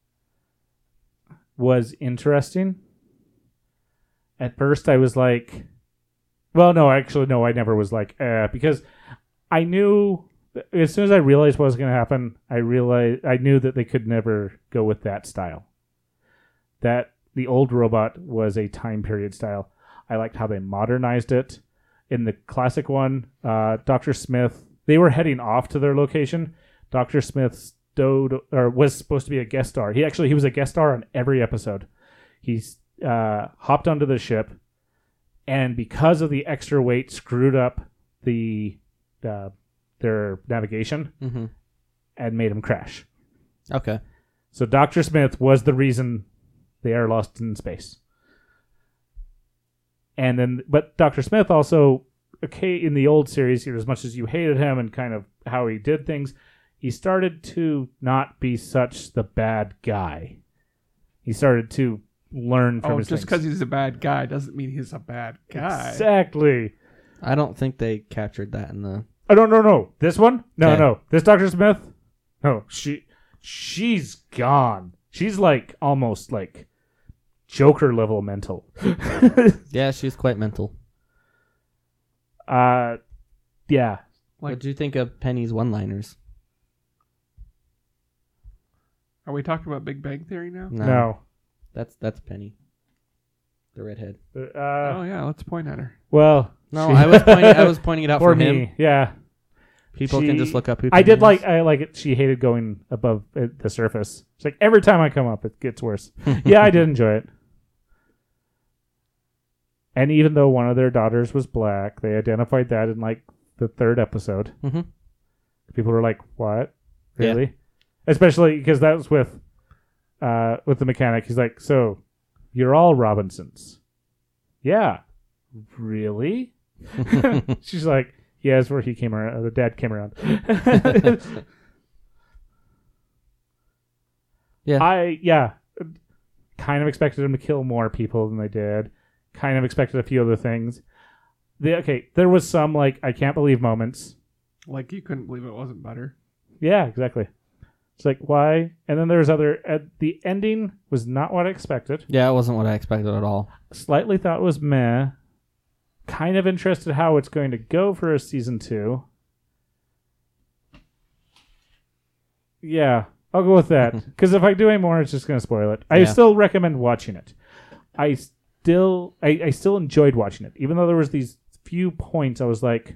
was interesting. At first, I was like, well, no, actually, no, I never was like, uh, because I knew as soon as I realized what was going to happen, I realized I knew that they could never go with that style. That the old robot was a time period style. I liked how they modernized it. In the classic one, uh, Doctor Smith, they were heading off to their location. Doctor Smith stowed or was supposed to be a guest star. He actually he was a guest star on every episode. He uh, hopped onto the ship, and because of the extra weight, screwed up the uh, their navigation Mm-hmm. and made him crash. Okay. So Doctor Smith was the reason they are lost in space. And then, but Doctor Smith also, okay, in the old series, as much as you hated him and kind of how he did things, he started to not be such the bad guy. He started to learn from Oh, his just things. because he's a bad guy doesn't mean he's a bad guy. Exactly. I don't think they captured that in the. Oh, no, no, no. This one? No, Okay. no. This Doctor Smith? No, she, she's gone. She's like almost like Joker level mental. Yeah, she's quite mental. uh, yeah. Like- What do you think of Penny's one-liners? Are we talking about Big Bang Theory now? No, No. that's that's Penny, the redhead. Uh, oh yeah, let's point at her. well, No, she- I was pointing. I was pointing it out for for me. him. Yeah. People She- can just look up who. I Penny did is. like I like it. She hated going above uh, the surface. It's like every time I come up, it gets worse. Yeah, I did enjoy it. And even though one of their daughters was black, they identified that in like the third episode. Mhm. People were like, "What? Yeah. Really?" Especially because that was with, uh, with the mechanic. He's like, "So, you're all Robinsons?" Yeah. Really? She's like, "Yeah, that's where he came around. The dad came around." Yeah. I yeah, kind of expected him to kill more people than they did. Kind of expected a few other things. The okay, there was some like I can't believe moments. Like you couldn't believe it wasn't butter. Yeah, exactly. It's like why? And then there's other. Uh, the ending was not what I expected. Yeah, it wasn't what I expected at all. Slightly thought it was meh. Kind of interested how it's going to go for a season two. Yeah, I'll go with that. Because if I do any more, it's just going to spoil it. I Yeah. still recommend watching it. I still, I, I still enjoyed watching it, even though there was these few points. I was like,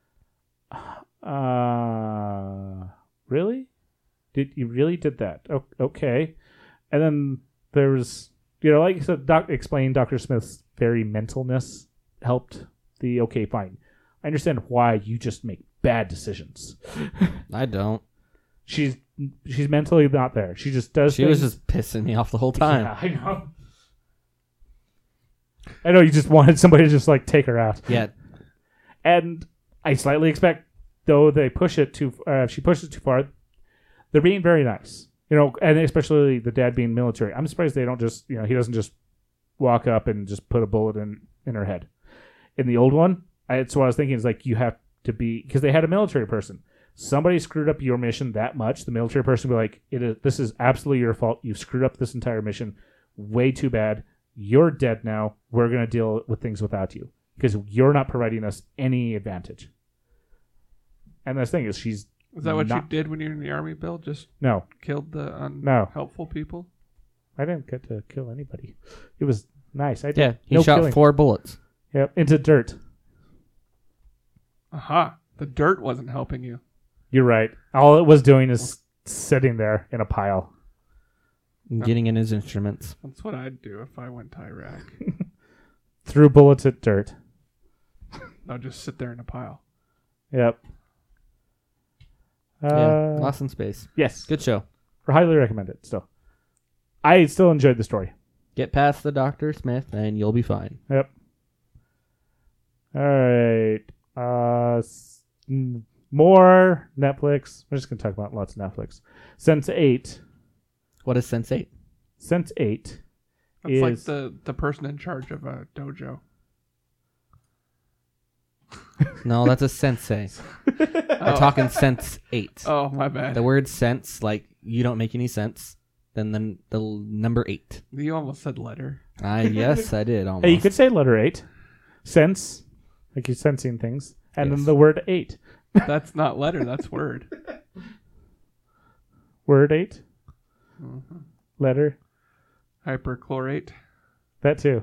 uh, really? Did you really did that? Oh, okay. And then there was, you know, like I said, doc, explaining Doctor Smith's very mentalness helped the okay, fine. I understand why you just make bad decisions. I don't. She's she's mentally not there. She just does. She was things- just pissing me off the whole time. Yeah, I know. I know you just wanted somebody to just like take her out. Yeah. And I slightly expect, though they push it too, uh, if she pushes it too far, they're being very nice, you know, and especially the dad being military. I'm surprised they don't just, you know, he doesn't just walk up and just put a bullet in in her head. In the old one, I, that's what I was thinking. Is like you have to be, because they had a military person. Somebody screwed up your mission that much. The military person would be like, "It is. This is absolutely your fault. You've screwed up this entire mission. Way too bad. You're dead now. We're gonna deal with things without you because you're not providing us any advantage." And the thing is, she's Is that what not- you did when you were in the army, Bill? Just no, killed the No. unhelpful people? I didn't get to kill anybody. It was nice. I did. Yeah. He no shot killing. four bullets. Yep, into dirt. Aha. The dirt wasn't helping you. You're right. All it was doing is sitting there in a pile. and getting in his instruments. That's what I'd do if I went to Iraq. Threw bullets at dirt. I'll just sit there in a pile. Yep. Uh, yeah, Lost in Space. Yes. Good show. I highly recommend it still. I still enjoyed the story. Get past the Doctor Smith and you'll be fine. Yep. All right. Uh, s- m- more Netflix. We're just going to talk about lots of Netflix. Sense eight. What is Sense eight? Sense eight That's is... like the, the person in charge of a dojo. No, that's a sensei. We're talking Sense eight. Oh, my bad. The word sense, like you don't make any sense. Then the, the l- number eight. You almost said letter. I yes, I did almost. Hey, you could say letter eight. Sense. Like you're sensing things. And Yes. then the word eight. That's not letter, that's word. Word eight. Mhm. Letter. Hyperchlorate. That too.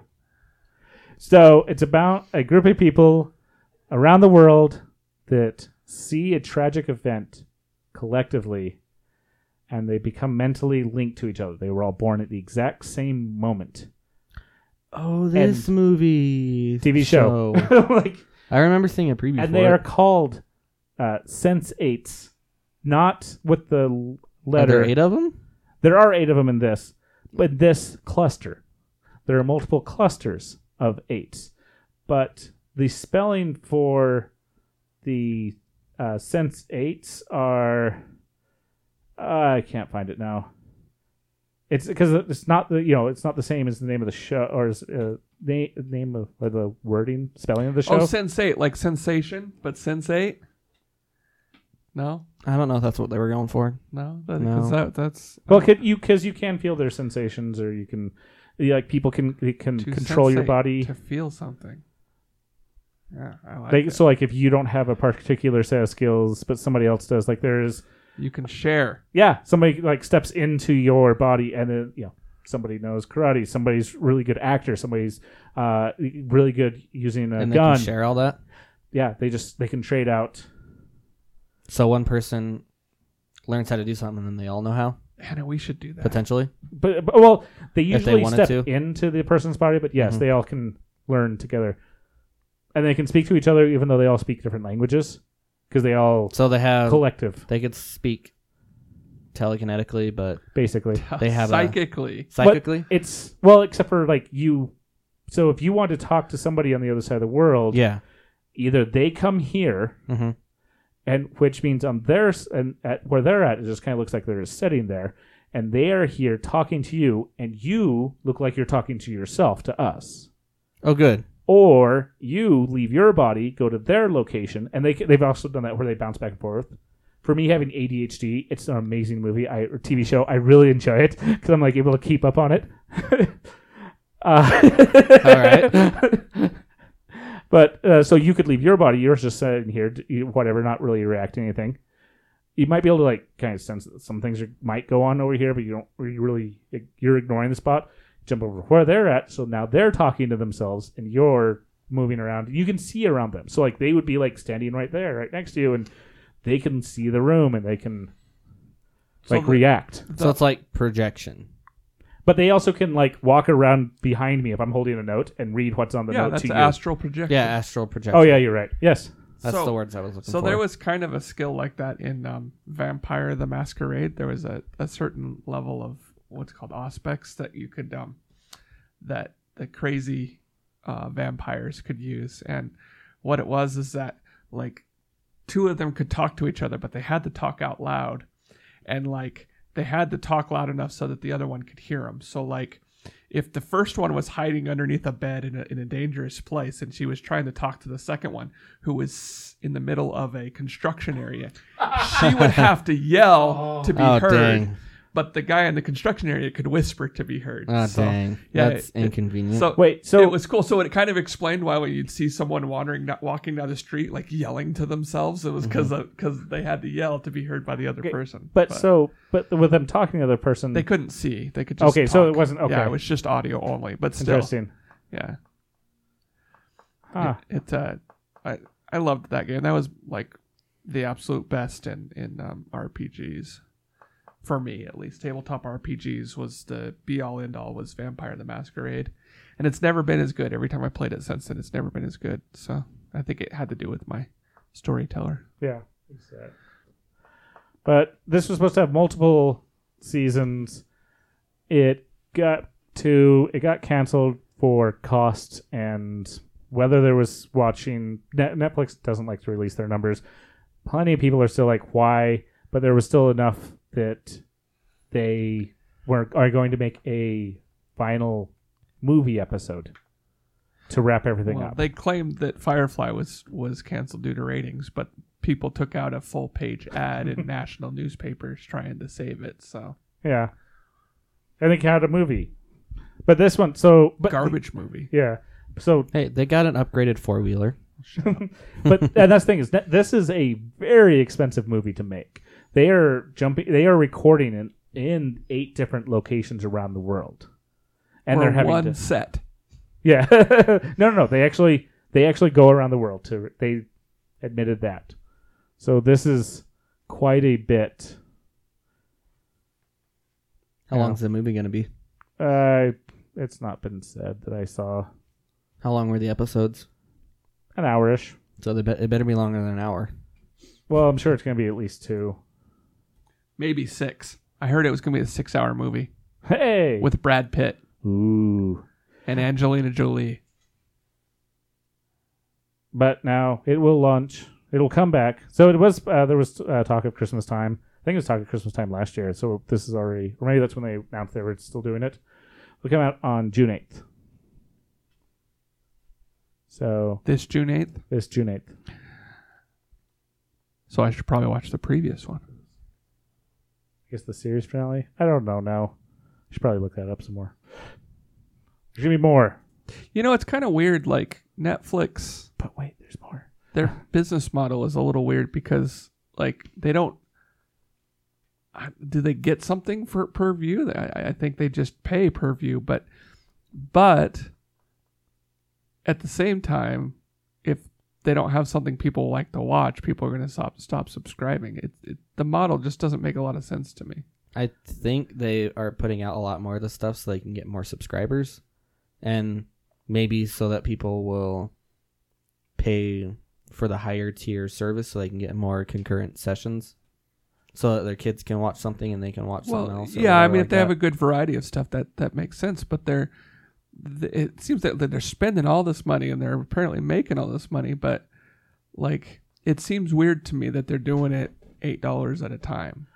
So it's about a group of people around the world that see a tragic event collectively and they become mentally linked to each other. They were all born at the exact same moment. Oh, this movie. T V show. like, I remember seeing a preview and for they it. are called uh, Sense Eights, not with the l- Are letter. there eight of them? There are eight of them in this, but this cluster. There are multiple clusters of eights, but the spelling for the uh, Sense Eights are uh, I can't find it now. It's because it's not the you know it's not the same as the name of the show or as, uh, na- name of or the wording spelling of the show. Oh, sensate, like sensation, but sensate? No? I don't know if that's what they were going for. No? That, No. 'cause that, that's... Well, could you because you can feel their sensations, or you can, you, like people can they can to control your sensate, body. To feel something. Yeah, I like They, it. so, like, if you don't have a particular set of skills, but somebody else does, like, there's, You can share. yeah, somebody like steps into your body, and then you know somebody knows karate, somebody's really good actor, somebody's uh really good using a and they gun. can share all that. Yeah, they just they can trade out. So one person learns how to do something, and then they all know how, Hannah, we should do that. potentially. But, but well, they If they usually wanted step to. into the person's body, but yes, Mhm. they all can learn together, and they can speak to each other, even though they all speak different languages, because they all So they have... collective, They could speak telekinetically, but basically. they have a- Psychically. psychically? It's well, except for like you. So if you want to talk to somebody on the other side of the world, Yeah. either they come here, Mm-hmm. and which means on their s- and at where they're at, it just kind of looks like they're just sitting there, and they are here talking to you, and you look like you're talking to yourself to us. Oh, good. Or you leave your body, go to their location, and they c- they've also done that where they bounce back and forth. For me, having A D H D, it's an amazing movie I, or T V show. I really enjoy it because I'm like able to keep up on it. uh, All right. But uh, so you could leave your body. You're just sitting here, d- you- whatever, not really reacting to anything. You might be able to like kind of sense that some things are, might go on over here, but you don't. Or you really you're ignoring the spot. Jump over where they're at. So now they're talking to themselves, and you're moving around. You can see around them. So like they would be like standing right there, right next to you, and they can see the room and they can So like the- react. So it's like projection. But they also can like walk around behind me if I'm holding a note and read what's on the Yeah, note that's to you. astral projection. Yeah, astral projection. Oh yeah, you're right. Yes. That's So- the words I was looking So for. there was kind of a skill like that in um, Vampire the Masquerade. There was a, a certain level of what's called auspex that you could um that the crazy uh, vampires could use. And what it was is that like two of them could talk to each other, but they had to talk out loud, and like they had to talk loud enough so that the other one could hear them. So like if the first one was hiding underneath a bed in a, in a dangerous place and she was trying to talk to the second one who was in the middle of a construction area, she would have to yell to be oh, heard, dang. but the guy in the construction area could whisper to be heard. Oh, so, dang. yeah, That's it- inconvenient. So Wait, so it was cool. So it kind of explained why when you'd see someone wandering, not walking down the street, like yelling to themselves, it was because because they had to yell to be heard by the other Okay, person. but so but with them talking to the other person, they couldn't see. They could just Okay, so talk. it wasn't- okay. Yeah, it was just audio only, but still, interesting. yeah. Huh. It, it uh, I I loved that game. That was like the absolute best in in um, R P Gs. for me at least. Tabletop R P Gs was the be all end all was Vampire the Masquerade, and it's never been as good. Every time I played it since then, it's never been as good. So I think it had to do with my storyteller. Yeah, exactly. But this was supposed to have multiple seasons. It got to it got canceled for cost and whether there was watching. Net- Netflix doesn't like to release their numbers. Plenty of people are still like, why? But there was still enough that they were are going to make a final movie episode to wrap everything Well, up. they claimed that Firefly was was canceled due to ratings, but people took out a full page ad in national newspapers trying to save it. So Yeah, I think it had a movie, but this one so but garbage movie. Yeah, so Hey, they got an upgraded four wheeler. but and that's the thing is that this is a very expensive movie to make. They are jumping. They are recording in in eight different locations around the world, and or they're having one to, set. Yeah, no, no, no. They actually they actually go around the world to. They admitted that. So this is quite a bit. How Yeah. long is the movie going to be? Uh, it's not been said that I saw. How long were the episodes? An hour-ish. So they be- it better be longer than an hour. Well, I'm sure it's going to be at least two. Maybe six. I heard it was going to be a six-hour movie Hey! with Brad Pitt Ooh. and Angelina Jolie. But now it will launch. It'll come back. So it was. Uh, there was uh, talk of Christmas time. I think it was talk of Christmas time last year. So this is already, or maybe that's when they announced they were still doing it. It'll come out on June eighth. So This June eighth. this June eighth. So I should probably watch the previous one. I guess the series finale. I don't know now. I should probably look that up some more. There's gonna be more. You know, it's kind of weird. Like Netflix, But wait, there's more. their business model is a little weird because, like, they don't. I- Do they get something for per view? I, I think they just pay per view, but but at the same time, if they don't have something people like to watch, people are going to stop stop subscribing. It, it the model just doesn't make a lot of sense to me. I think they are putting out a lot more of this stuff so they can get more subscribers. And maybe so that people will pay for the higher tier service so they can get more concurrent sessions. So that their kids can watch something and they can watch something Well, else. or yeah, I whatever mean, like if they have that. a good variety of stuff, that that makes sense. But they're, th- it seems that that they're spending all this money and they're apparently making all this money. But like, it seems weird to me that they're doing it eight dollars at a time.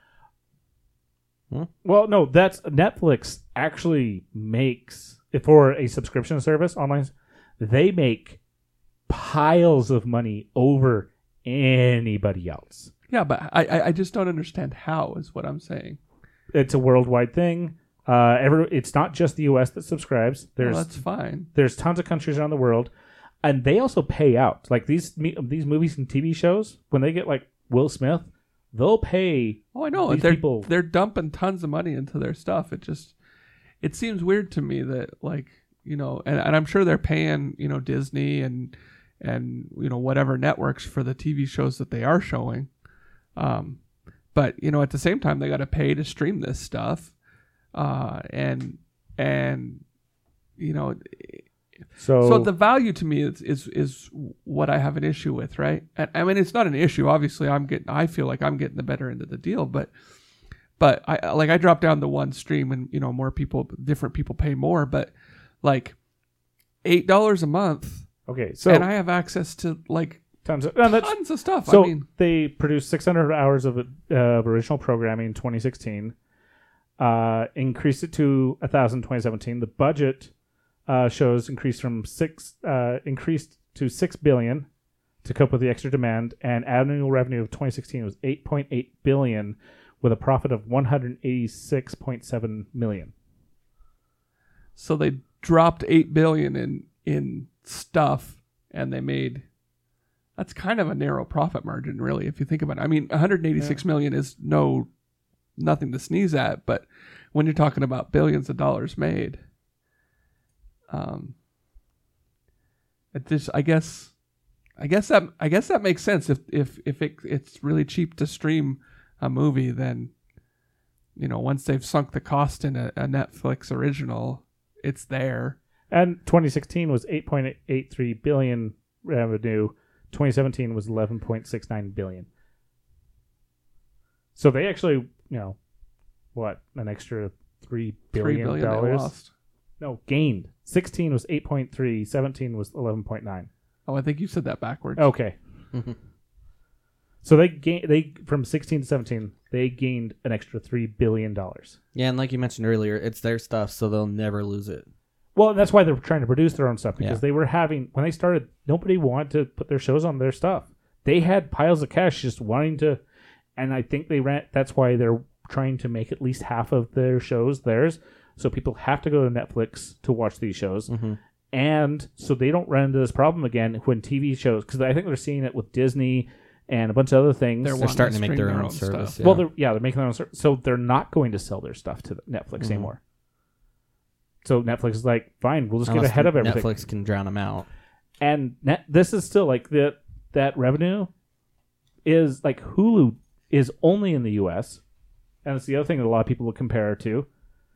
Well, no, that's Netflix actually makes for a subscription service online. They make piles of money over anybody else. Yeah, but I I- I just don't understand how is what I'm saying. It's a worldwide thing. Uh, every it's not just the U S that subscribes. There's Well, that's fine. there's tons of countries around the world, and they also pay out. Like these me- these movies and T V shows, when they get like Will Smith, they'll pay. Oh, I know. These They're people- they're dumping tons of money into their stuff. It just it seems weird to me that, like, you know, and, and I'm sure they're paying, you know, Disney and and you know whatever networks for the T V shows that they are showing. Um, but you know, at the same time, they got to pay to stream this stuff, uh, and and you know, So, so the value to me is is is what I have an issue with, right? And, I mean, it's not an issue. Obviously, I'm getting. I feel like I'm getting the better end of the deal, but but I like I drop down to one stream, and you know, more people, different people pay more, but like eight dollars a month, okay, so and I have access to like tons of no, that's, tons of stuff. so I mean, they produced six hundred hours of, uh, of original programming in twenty sixteen. Uh, increased it to one thousand in twenty seventeen. The budget uh, shows increased from six uh, increased to six billion to cope with the extra demand, and annual revenue of twenty sixteen was eight point eight billion, with a profit of one hundred eighty-six point seven million. so they dropped eight billion in in stuff, and they made. That's kind of a narrow profit margin, really, if you think about it. I mean, one hundred eighty-six million is no nothing to sneeze at, but when you're talking about billions of dollars made, um, it just I guess, I guess that I guess that makes sense. If if if it, it's really cheap to stream a movie, then you know, once they've sunk the cost in a, a Netflix original, it's there. And twenty sixteen was eight point eight three billion revenue. twenty seventeen was eleven point six nine billion. So they actually, you know, what, an extra three billion Three billion they dollars? lost. No, gained. sixteen was eight point three, seventeen was eleven point nine. Oh, I think you said that backwards. Okay. So they gain they from sixteen to seventeen, they gained an extra three billion dollars. Yeah, and like you mentioned earlier, it's their stuff, so they'll never lose it. Well, that's why they're trying to produce their own stuff, because Yeah. they were having, when they started, nobody wanted to put their shows on their stuff. They had piles of cash just wanting to, and I think they ran, that's why they're trying to make at least half of their shows theirs, so people have to go to Netflix to watch these shows. Mm-hmm. And so they don't run into this problem again when T V shows, because I think they're seeing it with Disney and a bunch of other things. They're They're wanting starting to to make stream their their own, own service. stuff. Yeah. Well, they're, yeah, they're making their own ser- so they're not going to sell their stuff to Netflix Mhm. anymore. So Netflix is like, fine, we'll just Unless get ahead of everything. Netflix can drown them out. And net, this is still like the that revenue is like Hulu is only in the U S, and it's the other thing that a lot of people will compare it to.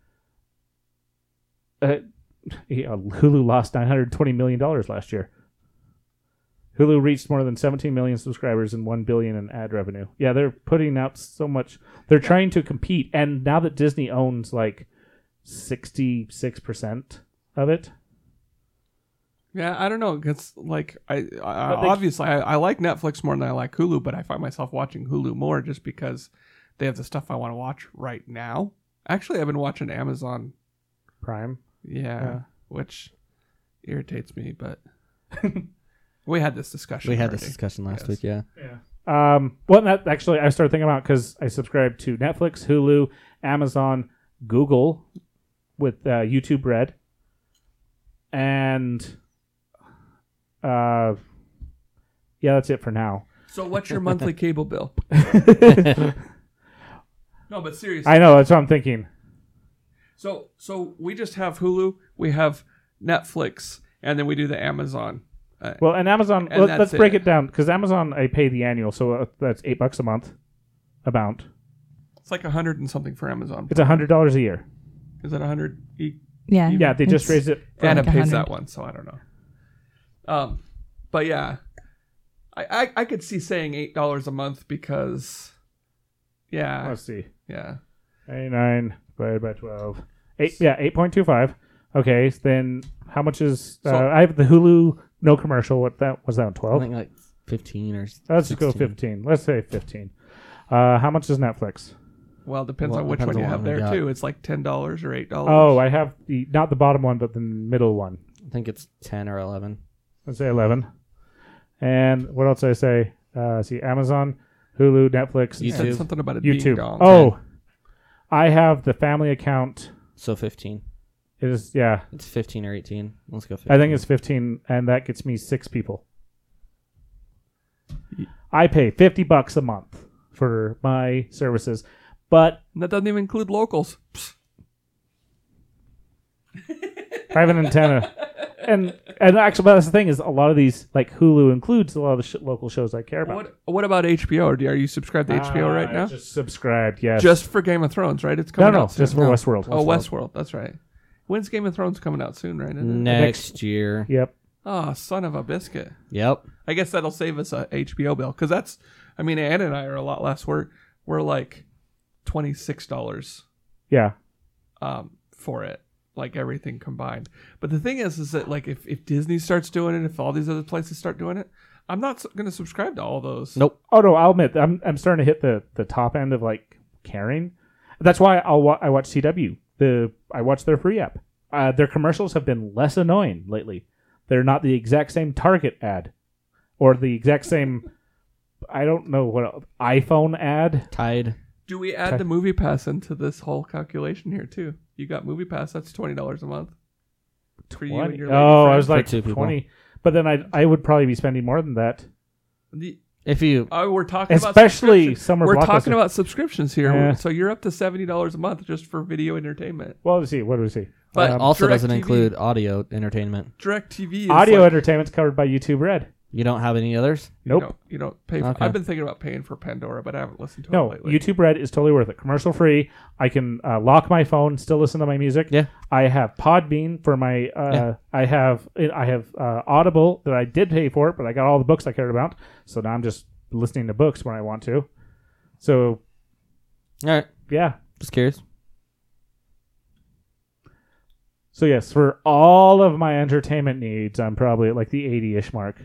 Uh, yeah, Hulu lost nine hundred twenty million dollars last year. Hulu reached more than seventeen million subscribers and one billion in ad revenue. Yeah, they're putting out so much. They're trying to compete, and now that Disney owns like sixty-six percent of it. Yeah, I don't know. It's like I, I But they- obviously I, I like Netflix more than I like Hulu, but I find myself watching Hulu more just because they have the stuff I want to watch right now. Actually, I've been watching Amazon. Prime. Yeah, Yeah. which irritates me, but we had this discussion. We had already. this discussion last Yes. week, yeah. Yeah. Um, well, that actually, I started thinking about because I subscribe to Netflix, Hulu, Amazon, Google, with uh, YouTube Red, and uh, yeah, that's it for now. So, what's your monthly cable bill? No, but seriously. I know, that's what I'm thinking. So, so we just have Hulu, we have Netflix, and then we do the Amazon. Uh, Well, and Amazon, And let, that's let's break it. it down because Amazon, I pay the annual, so uh, that's eight bucks a month. About it's like a hundred and something for Amazon. it's a hundred dollars a year. Is it a hundred? E- Yeah. Yeah, they just it's- raised it. From, Anna like a pays hundred. that one, so I don't know. Um, but yeah, I I, I could see saying eight dollars a month because, yeah, let's see. yeah. eighty-nine divided by twelve. Eight, yeah, eight point two five. Okay, so then how much is... Uh, So- I have the Hulu, no commercial. What that was that, I twelve? think like fifteen or Let's just go sixteen. fifteen. Let's say fifteen. Uh, how much is Netflix? Well, it depends Well, on it which depends one you on have what we there got. too. It's like ten dollars or eight dollars. Oh, I have the not the bottom one, but the middle one. I think it's ten or eleven. Let's say eleven. And what else did I say? Uh, see, Amazon, Hulu, Netflix, You said YouTube. something about a YouTube. ding dong. Oh, I have the family account. So fifteen. It is, yeah, It's fifteen or eighteen. Let's go fifteen. I think it's fifteen, and that gets me six people. I pay fifty bucks a month for my services, but And that doesn't even include locals. Psst. I have an antenna. And and actually, but that's the thing is, a lot of these, like Hulu, includes a lot of the sh- local shows I care about. What What about H B O? Are you subscribed to H B O Ah, right I now? Just subscribed, yes. Just for Game of Thrones, right? It's no, coming no, out soon. just for No. Westworld. Oh, Westworld. That's right. When's Game of Thrones coming out soon, right? Isn't it? Next year. Yep. Oh, son of a biscuit. Yep. I guess that'll save us a H B O bill because that's. I mean, Ann and I are a lot less. We're we're like twenty six dollars Yeah. um for it, like everything combined. But the thing is, is that like if, if Disney starts doing it, if all these other places start doing it, I'm not going to subscribe to all those. Nope. Oh no, I'll admit I'm I'm starting to hit the, the top end of like caring. That's why I'll wa- I watch C W. The I watch their free app. Uh, their commercials have been less annoying lately. They're not the exact same Target ad, or the exact same. I don't know what iPhone ad. Tide. Do we add Okay. the Movie Pass into this whole calculation here too? You got Movie Pass. That's twenty dollars a month for you and twenty your lady Oh, I friend. was like For two people. twenty. But then I I would probably be spending more than that. The- If you Oh, we're talking about Especially subscription- summer We're blockbuster. talking about subscriptions here, Yeah. so you're up to seventy dollars a month just for video entertainment. Well, let's see. What do we see? But Um, also doesn't DirecTV include audio entertainment. DirecTV is audio like, entertainment's covered by YouTube Red. You don't have any others? Nope. You don't, you don't pay for, Okay. I've been thinking about paying for Pandora, but I haven't listened to No, it lately. YouTube Red is totally worth it. Commercial free. I can uh, lock my phone, still listen to my music. Yeah. I have Podbean for my. Uh, Yeah. I have I have uh, Audible that I did pay for, but I got all the books I cared about. So now I'm just listening to books when I want to. So All right. yeah. Just curious. So yes, for all of my entertainment needs, I'm probably at like the eighty-ish mark.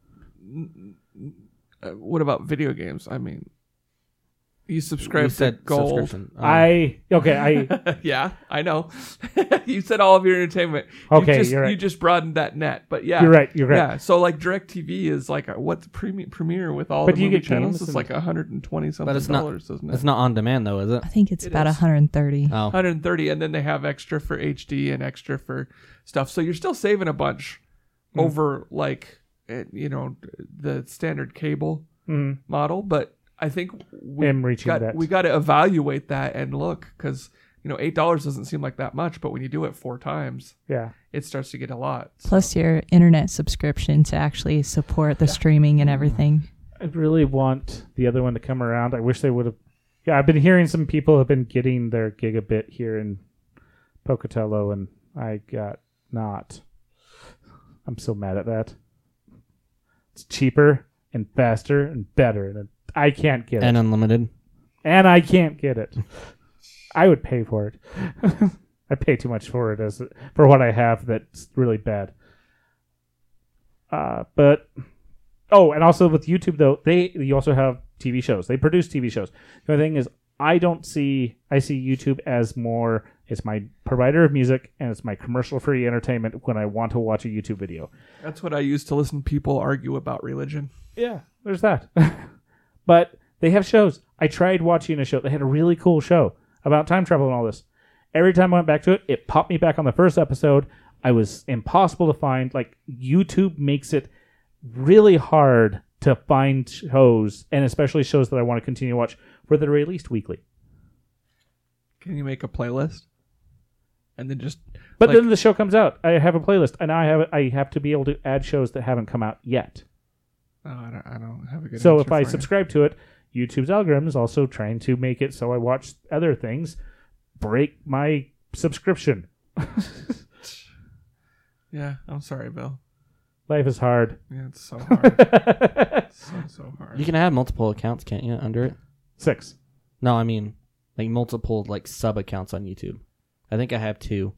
Uh, what about video games? I mean, you subscribe You to said Gold. subscription. Um, I okay. I Yeah, I know. You said all of your entertainment. Okay, you just, you're right. You just broadened that net, but yeah, You're right, you're right. Yeah, so like DirecTV is like a, what's premiere premiere with all But the you movie get channels? games It's and- like one hundred twenty something it's not- dollars, isn't it? It's not on demand though, is it? I think it's It about is. one hundred thirty. Oh. one hundred thirty, and then they have extra for H D and extra for stuff. So you're still saving a bunch Mm. over like eh, you know the standard cable mm, model, but I think we am reaching got that. we got to evaluate that and look, because you know eight dollars doesn't seem like that much, but when you do it four times, yeah. it starts to get a lot. So- Plus your internet subscription to actually support the streaming and everything. I really want the other one to come around. I wish they would have. Yeah, I've been hearing some people have been getting their gigabit here in Pocatello, and I got not. I'm so mad at that. It's cheaper and faster and better, and I can't get And it. unlimited. And I can't get it. I would pay for it. I pay too much for it as for what I have. That's really bad. Uh, but oh, and also with YouTube though, they you also have T V shows. They produce T V shows. The only thing is, I don't see. I see YouTube as more. It's my provider of music and it's my commercial-free entertainment when I want to watch a YouTube video. That's what I use to listen to people argue about religion. Yeah, there's that. But they have shows. I tried watching a show. They had a really cool show about time travel and all this. Every time I went back to it, it popped me back on the first episode. I was impossible to find. Like, YouTube makes it really hard to find shows, and especially shows that I want to continue to watch, where they're released weekly. Can you make a playlist? And then just But like, then the show comes out. I have a playlist, and I have I have to be able to add shows that haven't come out yet. oh, I don't, I don't have a good So answer if I for you. subscribe to it, YouTube's algorithm is also trying to make it so I watch other things, break my subscription. Yeah, I'm sorry, Bill. Life is hard. Yeah, it's so hard. so, so hard. You can have multiple accounts, can't you, under it? Six. No, I mean like multiple like sub accounts on YouTube. I think I have two.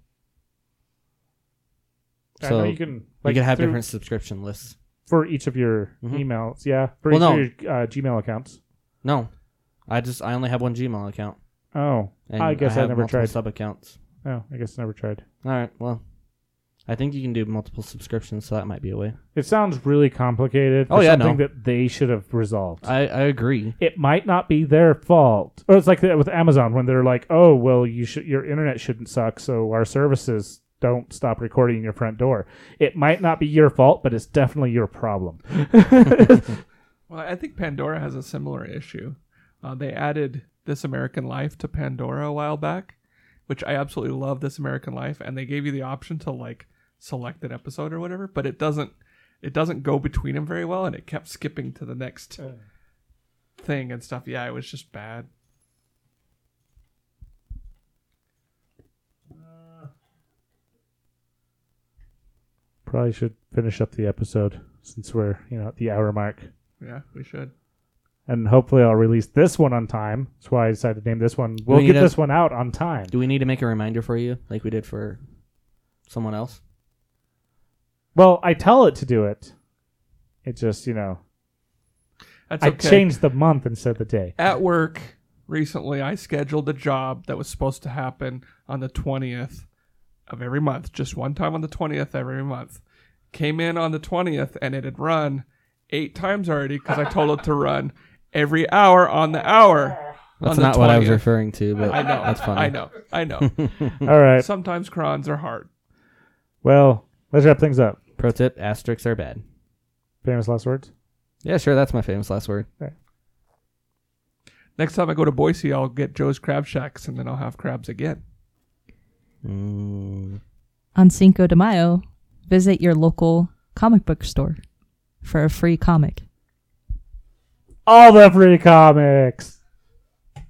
I So know you you can can have through- different subscription lists. for each of your Mhm. emails. Yeah, for Well, each of your uh, Gmail accounts. No, I just I only have one Gmail account. Oh, And I guess I have never multiple tried. sub accounts. oh, I guess I never tried. All right, well, I think you can do multiple subscriptions, so that might be a way. It sounds really complicated. For Oh, yeah, something no. that they should have resolved. I, I agree. It might not be their fault. Or it's like that with Amazon when they're like, "Oh, well, you should your internet shouldn't suck, so our services don't stop recording in your front door." It might not be your fault, but it's definitely your problem. Well, I think Pandora has a similar issue. Uh, they added This American Life to Pandora a while back, which I absolutely love This American Life, and they gave you the option to like select an episode or whatever, but it doesn't it doesn't go between them very well, and it kept skipping to the next thing and stuff. Yeah, it was just bad. Probably should finish up the episode since we're, you know, at the hour mark. Yeah, we should. And hopefully I'll release this one on time. That's why I decided to name this one. We'll we get need a- this one out on time. Do we need to make a reminder for you, like we did for someone else? Well, I tell it to do it. It just, you know, That's I okay. changed the month instead of the day. At work recently, I scheduled a job that was supposed to happen on the twentieth of every month, just one time on the twentieth every month. Came in on the twentieth, and it had run eight times already because I told it to run every hour on the hour. That's on the not what I was twentieth. referring to, but I know. that's funny. I know. I know. All right. Sometimes crons are hard. Well, let's wrap things up. Pro tip: asterisks are bad. Famous last words? Yeah, sure. That's my famous last word. Next time I go to Boise, I'll get Joe's Crab Shacks, and then I'll have crabs again. Mm. On Cinco de Mayo, visit your local comic book store. for a free comic. All the free comics.